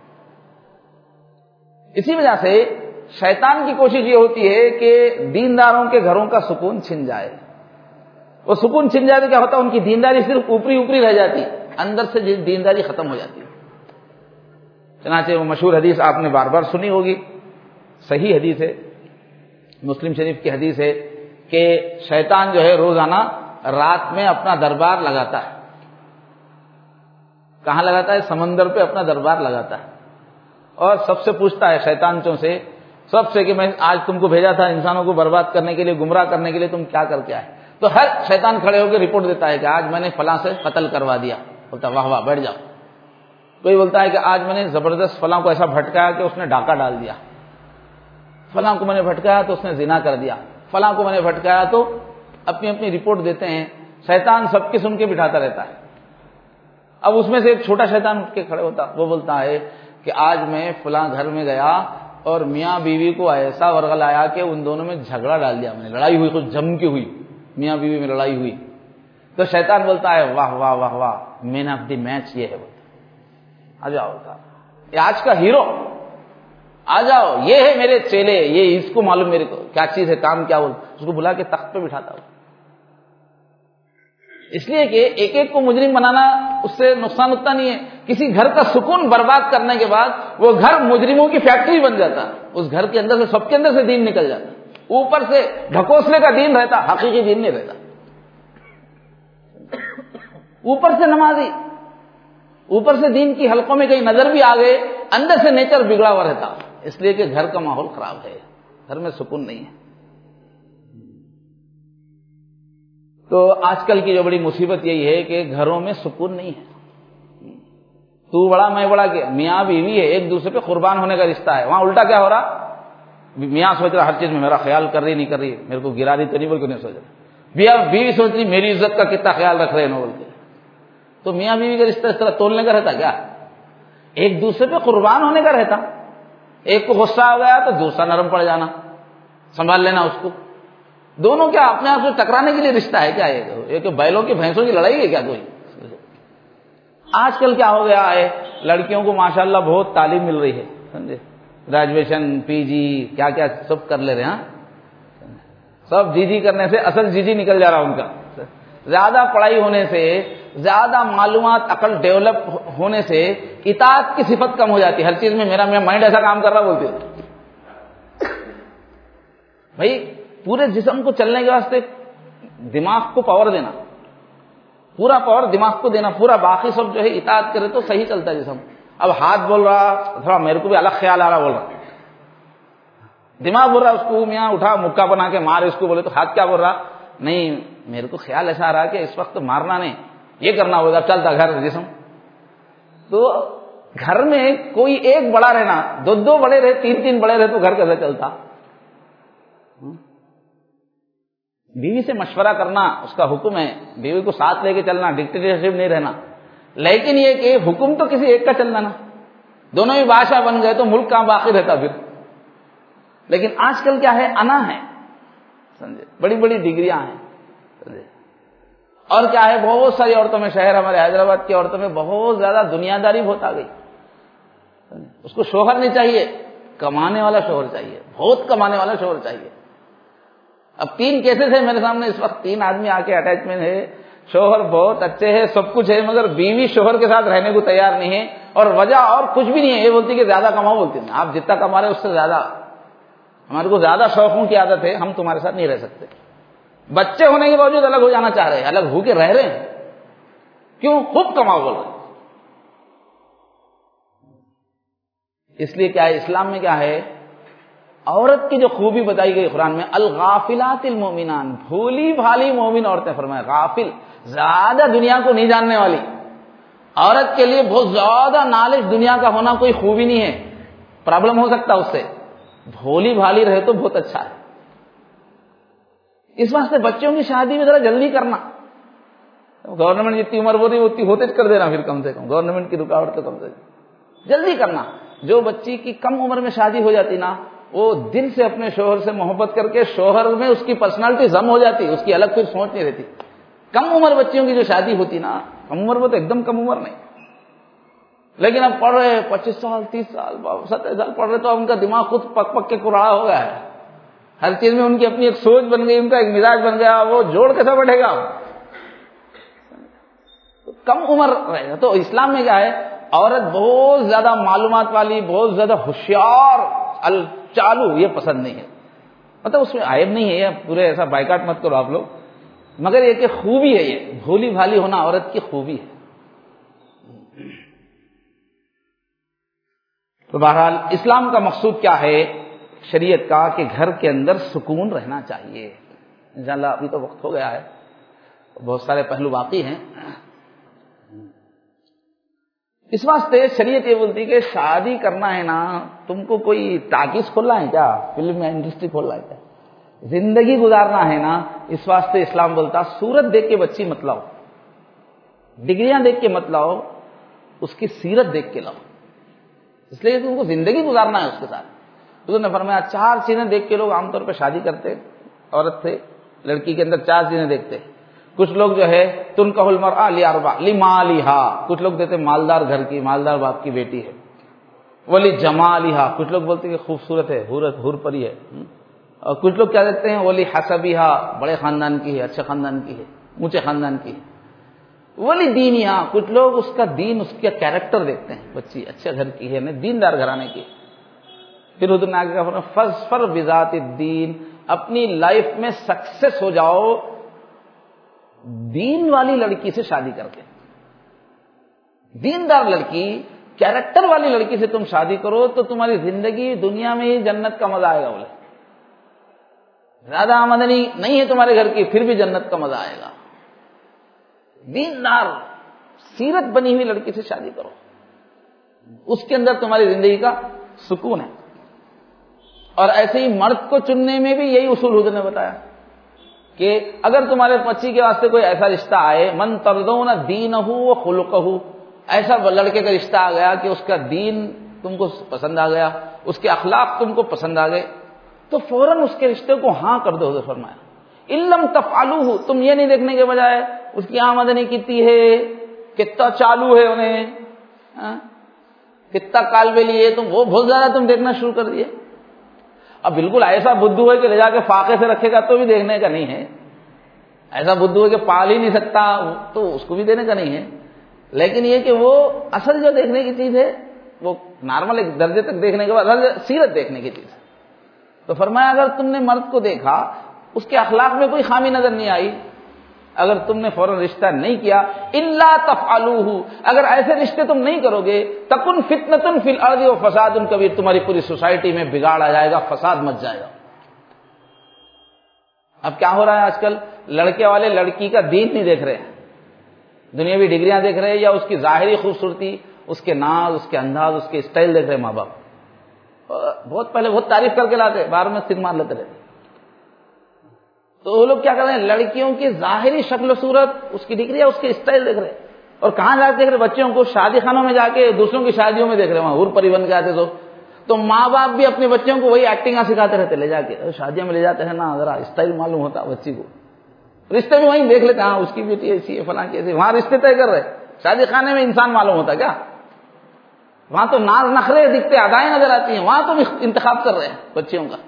اسی وجہ سے شیطان کی کوشش یہ ہوتی ہے کہ دینداروں کے گھروں کا سکون چھن جائے. وہ سکون چھن جائے تو کیا ہوتا ہے, ان کی دینداری صرف اوپری رہ جاتی, اندر سے دینداری ختم ہو جاتی ہے. چنانچہ وہ مشہور حدیث آپ نے بار بار سنی ہوگی, صحیح حدیث ہے, مسلم شریف کی حدیث ہے کہ شیطان جو ہے روزانہ رات میں اپنا دربار لگاتا ہے. کہاں لگاتا ہے؟ سمندر پہ اپنا دربار لگاتا ہے, اور سب سے پوچھتا ہے شیطانچوں سے, سب سے, کہ میں آج تم کو بھیجا تھا انسانوں کو برباد کرنے کے لیے, گمراہ کرنے کے لیے, تم کیا کر کے آئے؟ تو ہر شیطان کھڑے ہو کے رپورٹ دیتا ہے کہ آج میں نے فلاں سے قتل کروا دیا. بولتا واہ واہ بیٹھ جاؤ. کوئی بولتا ہے کہ آج میں نے زبردست فلاں کو ایسا بھٹکایا کہ اس نے ڈاکہ ڈال دیا, فلاں کو میں نے بھٹکایا تو اس نے زنا کر دیا, فلاں کو میں نے بھٹکایا. تو اپنی اپنی رپورٹ دیتے ہیں. شیطان سب کی سن کے بٹھاتا رہتا ہے. اب اس میں سے ایک چھوٹا شیطان اٹھ کے کھڑے ہوتا, وہ بولتا ہے کہ آج میں فلاں گھر میں گیا اور میاں بیوی کو ایسا ورغلایا کہ ان دونوں میں جھگڑا ڈال دیا, میں نے لڑائی ہوئی, کچھ جم کی ہوئی, میاں بیوی میں لڑائی ہوئی. تو شیطان بولتا ہے واہ واہ واہ واہ, مین آف دی میچ یہ ہے, آ جاؤ, یہ آج کا ہیرو, آ جاؤ, یہ ہے میرے چیلے, یہ اس کو معلوم میرے کو کیا چیز ہے, کام کیا. اس کو بلا کے تخت پہ بٹھاتا ہوں. اس لیے کہ ایک ایک کو مجرم بنانا اس سے نقصان اتنا نہیں ہے. کسی گھر کا سکون برباد کرنے کے بعد وہ گھر مجرموں کی فیکٹری بن جاتا. اس گھر کے اندر سے, سب کے اندر سے دین نکل جاتا. اوپر سے ڈھکوسلے کا دین رہتا, حقیقی دین نہیں رہتا. اوپر سے نمازی, اوپر سے دین کی حلقوں میں کہیں نظر بھی آ گئے, اندر سے نیچر بگڑا ہوا رہتا. اس لیے کہ گھر کا ماحول خراب ہے, گھر میں سکون نہیں ہے. تو آج کل کی جو بڑی مصیبت یہی ہے کہ گھروں میں سکون نہیں ہے. تو بڑا میں بڑا, کہ میاں بیوی ہے, ایک دوسرے پہ قربان ہونے کا رشتہ ہے. وہاں الٹا کیا ہو رہا, میاں سوچ رہا ہر چیز میں میرا خیال کر رہی نہیں کر رہی, میرے کو گرا رہی تو نہیں بول کے نہیں سوچ رہا. بیوی سوچ رہی میری عزت کا کتنا خیال رکھ رہے ہیں بول کے. تو میاں بیوی کا رشتہ اس طرح تولنے کا رہتا کیا؟ ایک دوسرے پہ قربان ہونے کا رہتا. ایک کو غصہ آ گیا تو دوسرا نرم پڑ جانا, سنبھال لینا اس کو. دونوں کیا اپنے آپ سے ٹکرانے کے لیے رشتہ ہے کیا؟ یہ کہ بیلوں کی بھینسوں کی لڑائی ہے کیا کوئی؟ آج کل کیا ہو گیا ہے, لڑکیوں کو ماشاءاللہ بہت تعلیم مل رہی ہے, سمجھے, گریجویشن پی جی کیا کیا سب کر لے رہے ہیں. سب جی جی کرنے سے اصل جی جی نکل جا رہا ان کا. زیادہ پڑھائی ہونے سے, زیادہ معلومات عقل ڈیولپ ہونے سے اطاعت کی صفت کم ہو جاتی ہے. ہر چیز میں میرا مائنڈ ایسا کام کر رہا بولتے ہو. بھائی پورے جسم کو چلنے کے واسطے دماغ کو پاور دینا, پورا پاور دماغ کو دینا, پورا باقی سب جو ہے اطاعت کرے تو صحیح چلتا ہے جسم. اب ہاتھ بول رہا, تھوڑا میرے کو بھی الگ خیال آ رہا بول رہا, دماغ بول رہا اس کو میاں اٹھا مکہ بنا کے مار اس کو, بولے تو ہاتھ کیا بول رہا, نہیں میرے کو خیال ایسا آ رہا کہ اس وقت مارنا نہیں, یہ کرنا ہوگا, چلتا گھر جسم. تو گھر میں کوئی ایک بڑا رہنا, دو دو بڑے رہے, تین تین بڑے رہے تو گھر کیسے چلتا. بیوی سے مشورہ کرنا اس کا حکم ہے, بیوی کو ساتھ لے کے چلنا, ڈکٹیٹرشپ نہیں رہنا. لیکن یہ کہ حکم تو کسی ایک کا چلنا نا, دونوں ہی بادشاہ بن گئے تو ملک کہاں باقی رہتا پھر. لیکن آج کل کیا ہے, انا ہے, سمجھے, بڑی بڑی ڈگریاں ہیں, سمجھے, اور کیا ہے بہت ساری عورتوں میں, شہر ہمارے حیدرآباد کی عورتوں میں بہت زیادہ دنیا داری بہت آ گئی. اس کو شوہر نہیں چاہیے, کمانے والا شوہر چاہیے, بہت کمانے والا شوہر چاہیے. اب 3 کیسز ہے میرے سامنے اس وقت, 3 آدمی آ کے اٹیچمنٹ ہے, شوہر بہت اچھے ہیں, سب کچھ ہے, مگر بیوی شوہر کے ساتھ رہنے کو تیار نہیں ہے, اور وجہ اور کچھ بھی نہیں ہے, یہ بولتی کہ زیادہ کماؤ, بولتی ہیں آپ جتنا کما رہے اس سے زیادہ, ہمارے کو زیادہ شوقوں کی عادت ہے, ہم تمہارے ساتھ نہیں رہ سکتے. بچے ہونے کے باوجود الگ ہو جانا چاہ رہے ہیں, الگ ہو کے رہ رہے ہیں, کیوں, خوب کماؤ بول رہے ہیں. اس لیے کیا ہے, اسلام میں کیا ہے, عورت کی جو خوبی بتائی گئی قرآن میں, الغافلات المومنان, بھولی بھالی مومن عورتیں, فرمایا غافل, زیادہ دنیا کو نہیں جاننے والی. عورت کے لیے بہت زیادہ نالج دنیا کا ہونا کوئی خوبی نہیں ہے, پرابلم ہو سکتا اس سے. بھولی بھالی رہے تو بہت اچھا ہے. اس واسطے بچوں کی شادی میں ذرا جلدی کرنا, گورنمنٹ جتنی عمر بول رہی ہے اتنی ہوتے کر دینا, پھر کم سے کم گورنمنٹ کی رکاوٹ تو کم سے کم جلدی کرنا. جو بچی کی کم عمر میں شادی ہو جاتی نا, وہ دل سے اپنے شوہر سے محبت کر کے شوہر میں اس کی پرسنالٹی ضم ہو جاتی, اس کی الگ پھر سوچ نہیں رہتی. کم عمر بچیوں کی جو شادی ہوتی نا, کم عمر میں تو ایک دم کم عمر نہیں, لیکن اب پڑھ رہے 25 سال 30 سال 27 سال پڑھ رہے, تو اب ان کا دماغ خود پک پک کے کراڑا ہو گیا ہے, ہر چیز میں ان کی اپنی ایک سوچ بن گئی, ان کا ایک مزاج بن گیا, وہ جوڑ کیسا بیٹھے گا. کم عمر رہے گا. تو اسلام میں کیا ہے, عورت بہت زیادہ معلومات والی, بہت زیادہ ہوشیار, چالو, یہ پسند نہیں ہے. مطلب اس میں عیب نہیں ہے, یہ پورے ایسا بائیکاٹ مت کرو آپ لوگ, مگر یہ کہ خوبی ہے, یہ بھولی بھالی ہونا عورت کی خوبی ہے. تو بہرحال اسلام کا مقصود کیا ہے, شریعت کا, کہ گھر کے اندر سکون رہنا چاہیے. انشاءاللہ ابھی تو وقت ہو گیا ہے, بہت سارے پہلو باقی ہیں. اس واسطے شریعت یہ بولتی کہ شادی کرنا ہے نا, تم کو کوئی ٹاکیز کھولنا ہے کیا, فلم میں انڈسٹری کھولنا ہے کیا, زندگی گزارنا ہے نا, اس واسطے اسلام بولتا صورت دیکھ کے بچی مت لاؤ, ڈگریاں دیکھ کے مت لاؤ, اس کی سیرت دیکھ کے لاؤ. اس لیے تم کو زندگی گزارنا ہے اس کے ساتھ. حضور نے فرمایا 4 چیزیں دیکھ کے لوگ عام طور پہ شادی کرتے, عورت سے لڑکی کے اندر 4 چیزیں دیکھتے. کچھ لوگ جو ہے تنکح المرأة لأربع لمالها, کچھ لوگ دیتے مالدار گھر کی, مالدار باپ کی بیٹی ہے. ولجمالها, کچھ لوگ بولتے ہیں کہ خوبصورت ہے, حور پری ہے. اور کچھ لوگ کیا دیتے ہیں ولحسبها, بڑے خاندان کی ہے, اچھے خاندان کی ہے, اونچے خاندان کی ہے. ولدینها, کچھ لوگ اس کا دین, اس کا کیریکٹر دیکھتے ہیں, بچی اچھے گھر کی ہے, دیندار گھرانے کی. پھر حضور نے آگے کہا فاظفر بذات الدین, اپنی لائف میں سکسیس ہو جاؤ دین والی لڑکی سے شادی کر کے. دیندار لڑکی, کیریکٹر والی لڑکی سے تم شادی کرو تو تمہاری زندگی دنیا میں ہی جنت کا مزہ آئے گا. بولے زیادہ آمدنی نہیں ہے تمہارے گھر کی, پھر بھی جنت کا مزہ آئے گا. دیندار سیرت بنی ہوئی لڑکی سے شادی کرو, اس کے اندر تمہاری زندگی کا سکون ہے. اور ایسے ہی مرد کو چننے میں بھی یہی اصول حضور نے بتایا کہ اگر تمہارے بچی کے واسطے کوئی ایسا رشتہ آئے, من ترضون دینہ و خلقہ, ایسا لڑکے کا رشتہ آ گیا کہ اس کا دین تم کو پسند آ گیا, اس کے اخلاق تم کو پسند آ گئے, تو فوراً اس کے رشتے کو ہاں کر دو. حضور فرمایا ان لم تفعلوہ, تم یہ نہیں دیکھنے کے بجائے اس کی آمدنی کتنی ہے, کتنا چالو ہے انہیں, کتنا کال بے لیے تم، وہ بہت زیادہ تم دیکھنا شروع کر دیے. اب بالکل ایسا بدھو ہے کہ لے جا کے فاقے سے رکھے گا تو بھی دیکھنے کا نہیں ہے، ایسا بدھو ہے کہ پال ہی نہیں سکتا تو اس کو بھی دینے کا نہیں ہے. لیکن یہ کہ وہ اصل جو دیکھنے کی چیز ہے وہ نارمل ایک درجے تک دیکھنے کے بعد سیرت دیکھنے کی چیز ہے. تو فرمایا اگر تم نے مرد کو دیکھا، اس کے اخلاق میں کوئی خامی نظر نہیں آئی، اگر تم نے فوراً رشتہ نہیں کیا، الا تفعلوہ، اگر ایسے رشتے تم نہیں کرو گے، تکن فتنۃ فی الارض وفساد کبیر، تمہاری پوری سوسائٹی میں بگاڑ آ جائے گا، فساد مچ جائے گا. اب کیا ہو رہا ہے آج کل، لڑکے والے لڑکی کا دین نہیں دیکھ رہے ہیں، دنیاوی ڈگریاں دیکھ رہے ہیں یا اس کی ظاہری خوبصورتی، اس کے ناز، اس کے انداز، اس کے اسٹائل دیکھ رہے ہیں. ماں باپ بہت پہلے بہت تعریف کر کے لاتے، بعد میں سر مار لیتے رہتے. تو وہ لوگ کیا کر رہے ہیں، لڑکیوں کی ظاہری شکل و صورت، اس کی ڈگری، اس کے اسٹائل دیکھ رہے ہیں. اور کہاں جا کے دیکھ رہے بچوں کو، شادی خانوں میں جا کے دوسروں کی شادیوں میں دیکھ رہے ہیں، وہاں حور پری بن کے آتے. تو ماں باپ بھی اپنے بچوں کو وہی ایکٹنگ سکھاتے رہتے، لے جا کے شادیوں میں لے جاتے ہیں نا، ذرا اسٹائل معلوم ہوتا بچی کو. رشتے بھی وہیں دیکھ لیتے، ہاں اس کی بیٹی ایسی ہے، فلاں کی ایسی، وہاں رشتے طے کر رہے. شادی خانے میں انسان معلوم ہوتا کیا، وہاں تو ناز نخرے دکھتے، ادائیں نظر آتی ہیں، وہاں تو انتخاب کر رہے ہیں بچیوں کا.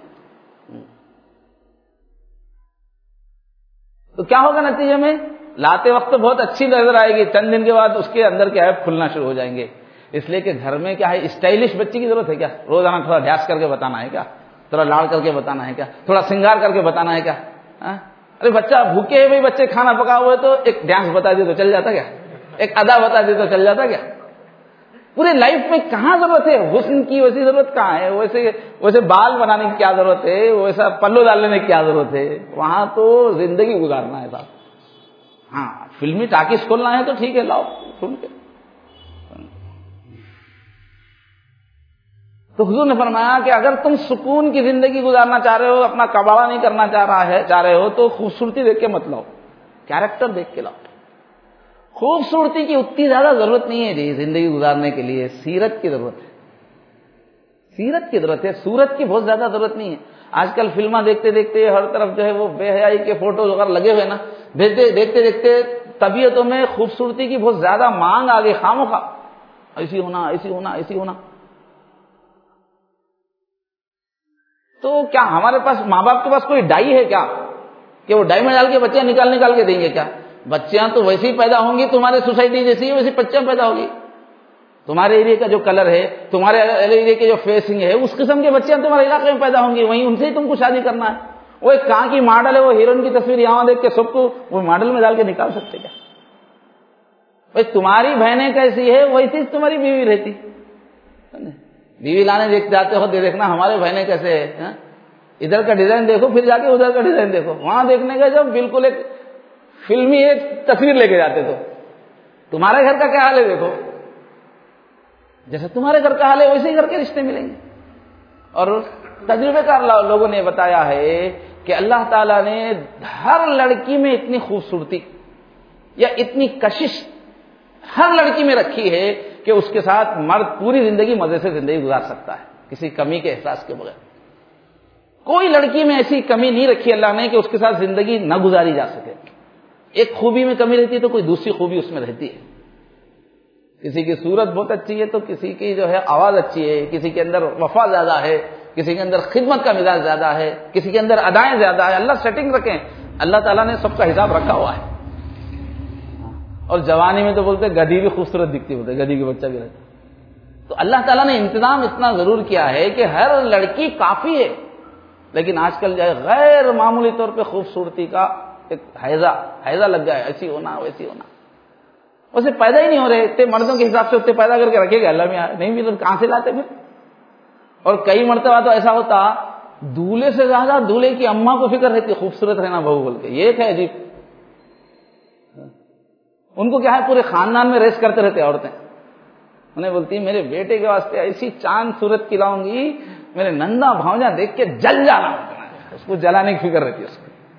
تو کیا ہوگا نتیجے میں، لاتے وقت تو بہت اچھی نظر آئے گی، چند دن کے بعد اس کے اندر کیا ہے کھلنا شروع ہو جائیں گے. اس لیے کہ گھر میں کیا ہے، اسٹائلش بچی کی ضرورت ہے کیا، روزانہ تھوڑا ڈھیاس کر کے بتانا ہے کیا، تھوڑا لاڑ کر کے بتانا ہے کیا، تھوڑا سنگار کر کے بتانا ہے کیا. ارے بچہ بھوکے ہوئے، بچے کھانا پکا ہوئے تو ایک ڈانس بتا دے تو چل جاتا کیا، ایک ادا بتا دے تو چل جاتا کیا. پورے لائف میں کہاں ضرورت ہے حسن کی، ویسی ضرورت کہاں ہے، ویسے بال بنانے کی کیا ضرورت ہے، ویسا پلو ڈالنے کی کیا ضرورت ہے. وہاں تو زندگی گزارنا ہے صاحب. ہاں فلمی ٹاکیز کھولنا ہے تو ٹھیک ہے، لاؤ سن کے. تو حضور نے فرمایا کہ اگر تم سکون کی زندگی گزارنا چاہ رہے ہو، اپنا کباڑہ نہیں کرنا چاہ رہے ہو تو خوبصورتی دیکھ کے مت لاؤ، کیریکٹر دیکھ کے لاؤ. خوبصورتی کی اتنی زیادہ ضرورت نہیں ہے جی زندگی گزارنے کے لیے، سیرت کی ضرورت ہے، سیرت کی ضرورت ہے، صورت کی بہت زیادہ ضرورت نہیں ہے. آج کل فلمیں دیکھتے دیکھتے ہر طرف جو ہے وہ بے حیائی کے فوٹوز وغیرہ لگے ہوئے نا، دیکھتے دیکھتے طبیعتوں میں خوبصورتی کی بہت زیادہ مانگ آ گئی، خواہ ایسی ہونا ایسی ہونا ایسی ہونا. تو کیا ہمارے پاس ماں باپ کے پاس کوئی ڈائی ہے کیا کہ وہ ڈائی میں ڈال کے بچیاں نکال کے دیں گے کیا؟ بچیاں تو ویسی ہی پیدا ہوں گی، تمہارے سوسائٹی جیسی ہے ویسی بچیاں پیدا ہوگی. تمہارے ایریا کا جو کلر ہے، تمہارے ایریا کی جو فیسنگ ہے، اس قسم کے بچیاں تمہارے علاقے میں پیدا ہوں گی، وہیں ان سے ہی تم کو شادی کرنا ہے. وہ ایک کہاں کی ماڈل ہے، وہ ہیروئن کی تصویر یہاں دیکھ کے سب کو وہ ماڈل میں ڈال کے نکال سکتے کیا؟ بھائی تمہاری بہنیں کیسی ہے ویسی تمہاری بیوی رہتی. بیوی لانے دیکھ جاتے ہو، دیکھنا ہمارے بہنیں کیسے ہے، ادھر کا ڈیزائن دیکھو پھر جا کے ادھر کا ڈیزائن دیکھو. وہاں دیکھنے کا جب بالکل ایک فلمی ایک تصویر لے کے جاتے تو تمہارے گھر کا کیا حال ہے دیکھو، جیسے تمہارے گھر کا حال ہے ویسے ہی گھر کے رشتے ملیں گے. اور تجربے کار لوگوں نے بتایا ہے کہ اللہ تعالیٰ نے ہر لڑکی میں اتنی خوبصورتی یا اتنی کشش ہر لڑکی میں رکھی ہے کہ اس کے ساتھ مرد پوری زندگی مزے سے زندگی گزار سکتا ہے، کسی کمی کے احساس کے بغیر. کوئی لڑکی میں ایسی کمی نہیں رکھی اللہ نے کہ اس کے ساتھ زندگی نہ گزاری جا سکے. ایک خوبی میں کمی رہتی ہے تو کوئی دوسری خوبی اس میں رہتی ہے. کسی کی صورت بہت اچھی ہے تو کسی کی جو ہے آواز اچھی ہے، کسی کے اندر وفا زیادہ ہے، کسی کے اندر خدمت کا مزاج زیادہ ہے، کسی کے اندر ادائیں زیادہ ہے. اللہ سیٹنگ رکھیں، اللہ تعالیٰ نے سب کا حساب رکھا ہوا ہے. اور جوانی میں تو بولتے گدھی بھی خوبصورت دکھتی، بولتے گدھی کے بچہ بھی رہتا. تو اللہ تعالیٰ نے انتظام اتنا ضرور کیا ہے کہ ہر لڑکی کافی ہے. لیکن آج کل جو ہے غیر معمولی طور پہ خوبصورتی کا ایک حیضہ لگ گیا ہے، ایسی ہونا ویسی ہونا. ویسے پیدا ہی نہیں ہو رہے اتنے مردوں کے حساب سے، اتنے پیدا کر کے رکھے گا اللہ میں نہیں بھی تو کہاں سے لاتے پھر. اور کئی مرتبہ تو ایسا ہوتا دولہے سے زیادہ دولہے کی اماں کو فکر رہتی خوبصورت رہنا بہو بول کے. یہ ایک ہے عجیب، ان کو کیا ہے پورے خاندان میں ریس کرتے رہتے عورتیں. انہیں بولتی میرے بیٹے کے واسطے ایسی چاند صورت کی لاؤں گی میرے نندا بھاؤجا دیکھ کے جل جانا، اس کو جلانے کی فکر رہتی ہے،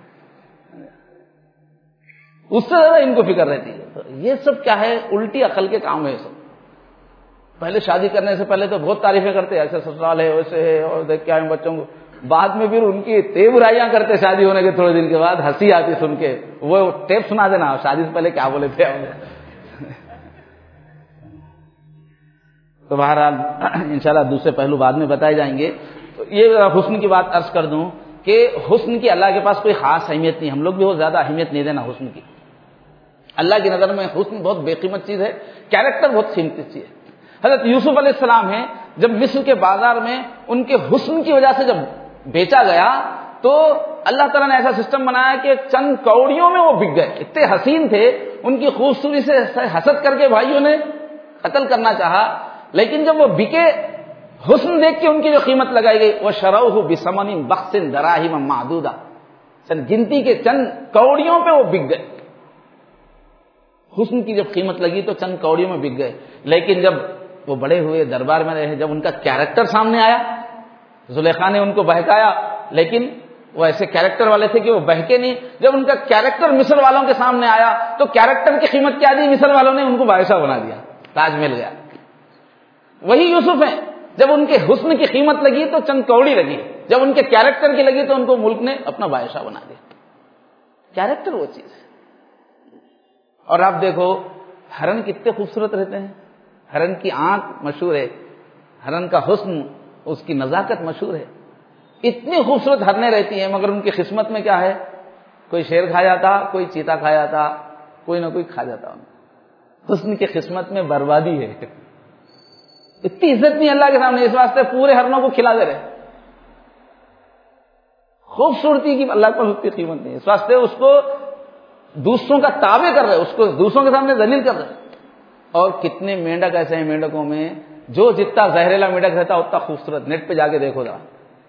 اس سے زیادہ ان کو فکر رہتی ہے. تو یہ سب کیا ہے الٹی عقل کے کام ہے. یہ سب پہلے شادی کرنے سے پہلے تو بہت تعریفیں کرتے ایسے سسرال ہے ویسے ہے اور دیکھ کے آئے بچوں کو، بعد میں پھر ان کی تے برائیاں کرتے شادی ہونے کے تھوڑے دن کے بعد، ہنسی آتی سن کے. وہ ٹیپ سنا دینا شادی سے پہلے کیا بولے تھے. تو بہرحال انشاءاللہ دوسرے پہلو بعد میں بتائے جائیں گے. تو یہ حسن کی بات عرض کر دوں کہ حسن کی اللہ کے پاس کوئی خاص اہمیت نہیں. ہم لوگ بھی بہت زیادہ اہمیت نہیں دینا حسن کی. اللہ کی نظر میں حسن بہت بے قیمت چیز ہے, کیریکٹر بہت قیمتی چیز ہے. حضرت یوسف علیہ السلام ہیں, جب مصر کے بازار میں ان کے حسن کی وجہ سے جب بیچا گیا تو اللہ تعالیٰ نے ایسا سسٹم بنایا کہ چند کوڑیوں میں وہ بک گئے. اتنے حسین تھے, ان کی خوبصورتی سے حسد کر کے بھائیوں نے قتل کرنا چاہا, لیکن جب وہ بکے, حسن دیکھ کے ان کی جو قیمت لگائی گئی, وہ شروہ بثمن بخس دراہم معدودہ, گنتی کے چند کوڑیوں پہ وہ بک گئے. حسن کی جب قیمت لگی تو چند کوڑیوں میں بک گئے. لیکن جب وہ بڑے ہوئے, دربار میں رہے, جب ان کا کیریکٹر سامنے آیا, زلیخا نے ان کو بہکایا, لیکن وہ ایسے کیریکٹر والے تھے کہ وہ بہکے نہیں. جب ان کا کیریکٹر مصر والوں کے سامنے آیا تو کیریکٹر کی قیمت کیا دی, مصر والوں نے ان کو بادشاہ بنا دیا, تاج مل گیا. وہی یوسف ہیں, جب ان کے حسن کی قیمت لگی تو چند کوڑی لگی, جب ان کے کیریکٹر کی لگی تو ان کو ملک نے اپنا بادشاہ بنا دیا. کیریکٹر وہ چیز ہے. اور آپ دیکھو ہرن کتنے خوبصورت رہتے ہیں. ہرن کی آنکھ مشہور ہے, ہرن کا حسن, اس کی نزاکت مشہور ہے. اتنی خوبصورت ہرنیں رہتی ہیں, مگر ان کی قسمت میں کیا ہے, کوئی شیر کھا جاتا, کوئی چیتا کھا جاتا, کوئی نہ کوئی کھا جاتا. حسن کی قسمت میں بربادی ہے. اتنی عزت نہیں اللہ کے سامنے, اس واسطے پورے ہرنوں کو کھلا دے رہے. خوبصورتی کی اللہ کو اتنی قیمت نہیں, اس واسطے اس کو دوسروں کا تابع کر رہے, اس کو دوسروں کے سامنے ذلیل کر رہے. اور کتنے مینڈک ایسے ہیں, مینڈکوں میں جو جتنا زہریلا مینڈک رہتا اتنا خوبصورت. نیٹ پہ جا کے دیکھو ذرا,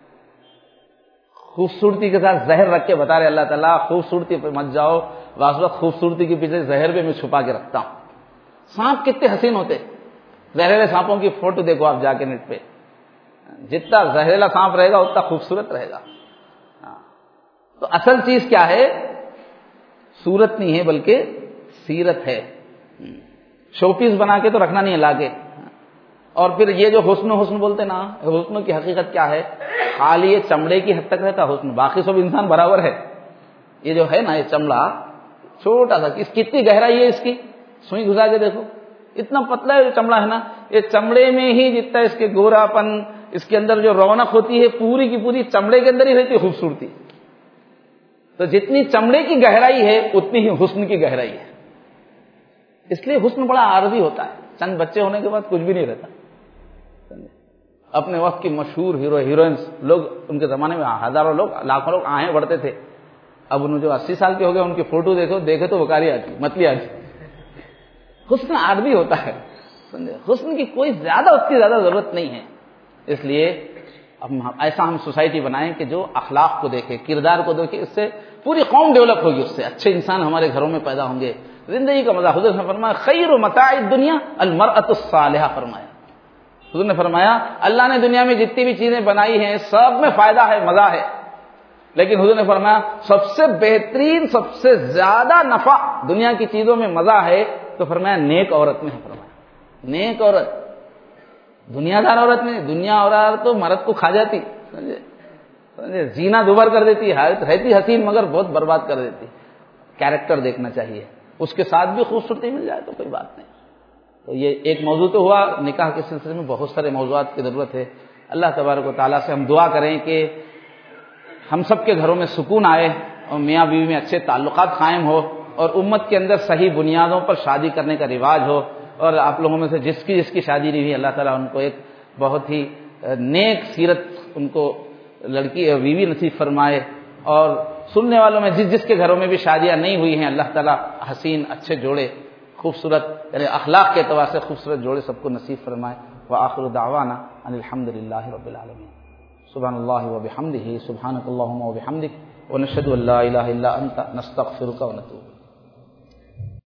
خوبصورتی کے ساتھ زہر رکھ کے بتا رہے اللہ تعالیٰ, خوبصورتی پہ مت جاؤ, بعض وقت خوبصورتی کے پیچھے زہر بھی میں چھپا کے رکھتا ہوں. سانپ کتنے حسین ہوتے, زہریلے سانپوں کی فوٹو دیکھو آپ جا کے نیٹ پہ, جتنا زہریلا سانپ رہے گا اتنا خوبصورت رہے گا. تو اصل چیز کیا ہے, صورت نہیں ہے بلکہ سیرت ہے. شو پیس بنا کے تو رکھنا نہیں ہے لا کے. اور پھر یہ جو حسن حسن بولتے نا, حسن کی حقیقت کیا ہے, خالی یہ چمڑے کی حد تک رہتا حسن, باقی سب انسان برابر ہے. یہ جو ہے نا, یہ چمڑا چھوٹا سا, کتنی گہرائی ہے اس کی, سوئی گھسا کے دیکھو, اتنا پتلا ہے چمڑا ہے نا. یہ چمڑے میں ہی جتنا اس کے گورا پن, اس کے اندر جو رونق ہوتی ہے پوری کی پوری چمڑے کے اندر ہی رہتی ہے خوبصورتی. تو جتنی چمڑے کی گہرائی ہے اتنی ہی حسن کی گہرائی ہے. اس لیے حسن بڑا عارضی ہوتا ہے, چند بچے ہونے کے بعد کچھ بھی نہیں رہتا. اپنے وقت کی مشہور ہیرو ہیروئنس لوگ, ان کے زمانے میں ہزاروں لوگ, لاکھوں لوگ آہیں بڑھتے تھے. اب انہوں جو 80 سال کے ہو گئے, ان کی فوٹو دیکھے تو وکاری آتی, متلی آتی. حسن عارضی ہوتا ہے. حسن کی کوئی اتنی زیادہ ضرورت نہیں ہے. اس لیے ایسا ہم سوسائٹی بنائیں کہ جو اخلاق کو دیکھے, کردار کو دیکھے, اس سے پوری قوم ڈیولپ ہوگی, اس سے اچھے انسان ہمارے گھروں میں پیدا ہوں گے. زندگی کا مزہ, حضور نے فرمایا خیر متاع الدنیا المرأۃ الصالحہ, فرمایا حضور نے فرمایا اللہ نے دنیا میں جتنی بھی چیزیں بنائی ہیں سب میں فائدہ ہے, مزہ ہے, لیکن حضور نے فرمایا سب سے بہترین, سب سے زیادہ نفع دنیا کی چیزوں میں مزہ ہے تو فرمایا نیک عورت میں ہے. فرمایا نیک عورت, دنیا دار عورت میں. دنیا عورت تو مرد کو کھا جاتی, سمجھے, جینا دوبار کر دیتی, رہتی حسین مگر بہت برباد کر دیتی. کیریکٹر دیکھنا چاہیے, اس کے ساتھ بھی خوبصورتی مل جائے تو کوئی بات نہیں. تو یہ ایک موضوع تو ہوا, نکاح کے سلسلے میں بہت سارے موضوعات کی ضرورت ہے. اللہ تبارک و تعالیٰ سے ہم دعا کریں کہ ہم سب کے گھروں میں سکون آئے اور میاں بیوی میں اچھے تعلقات قائم ہو, اور امت کے اندر صحیح بنیادوں پر شادی کرنے کا رواج ہو. اور آپ لوگوں میں سے جس کی شادی نہیں ہوئی, اللہ تعالیٰ ان کو ایک بہت ہی نیک سیرت, ان کو لڑکی اور بیوی نصیب فرمائے. اور سننے والوں میں جس کے گھروں میں بھی شادیاں نہیں ہوئی ہیں, اللہ تعالیٰ حسین اچھے جوڑے, خوبصورت یعنی اخلاق کے اعتبار سے خوبصورت جوڑے سب کو نصیب فرمائے. وآخر دعوانا ان الحمد للہ رب العالمین. سبحان اللہ وبحمدہ, سبحانک اللہم وبحمدک, ونشہد ان لا الہ الا انت, نستغفرک ونتوب.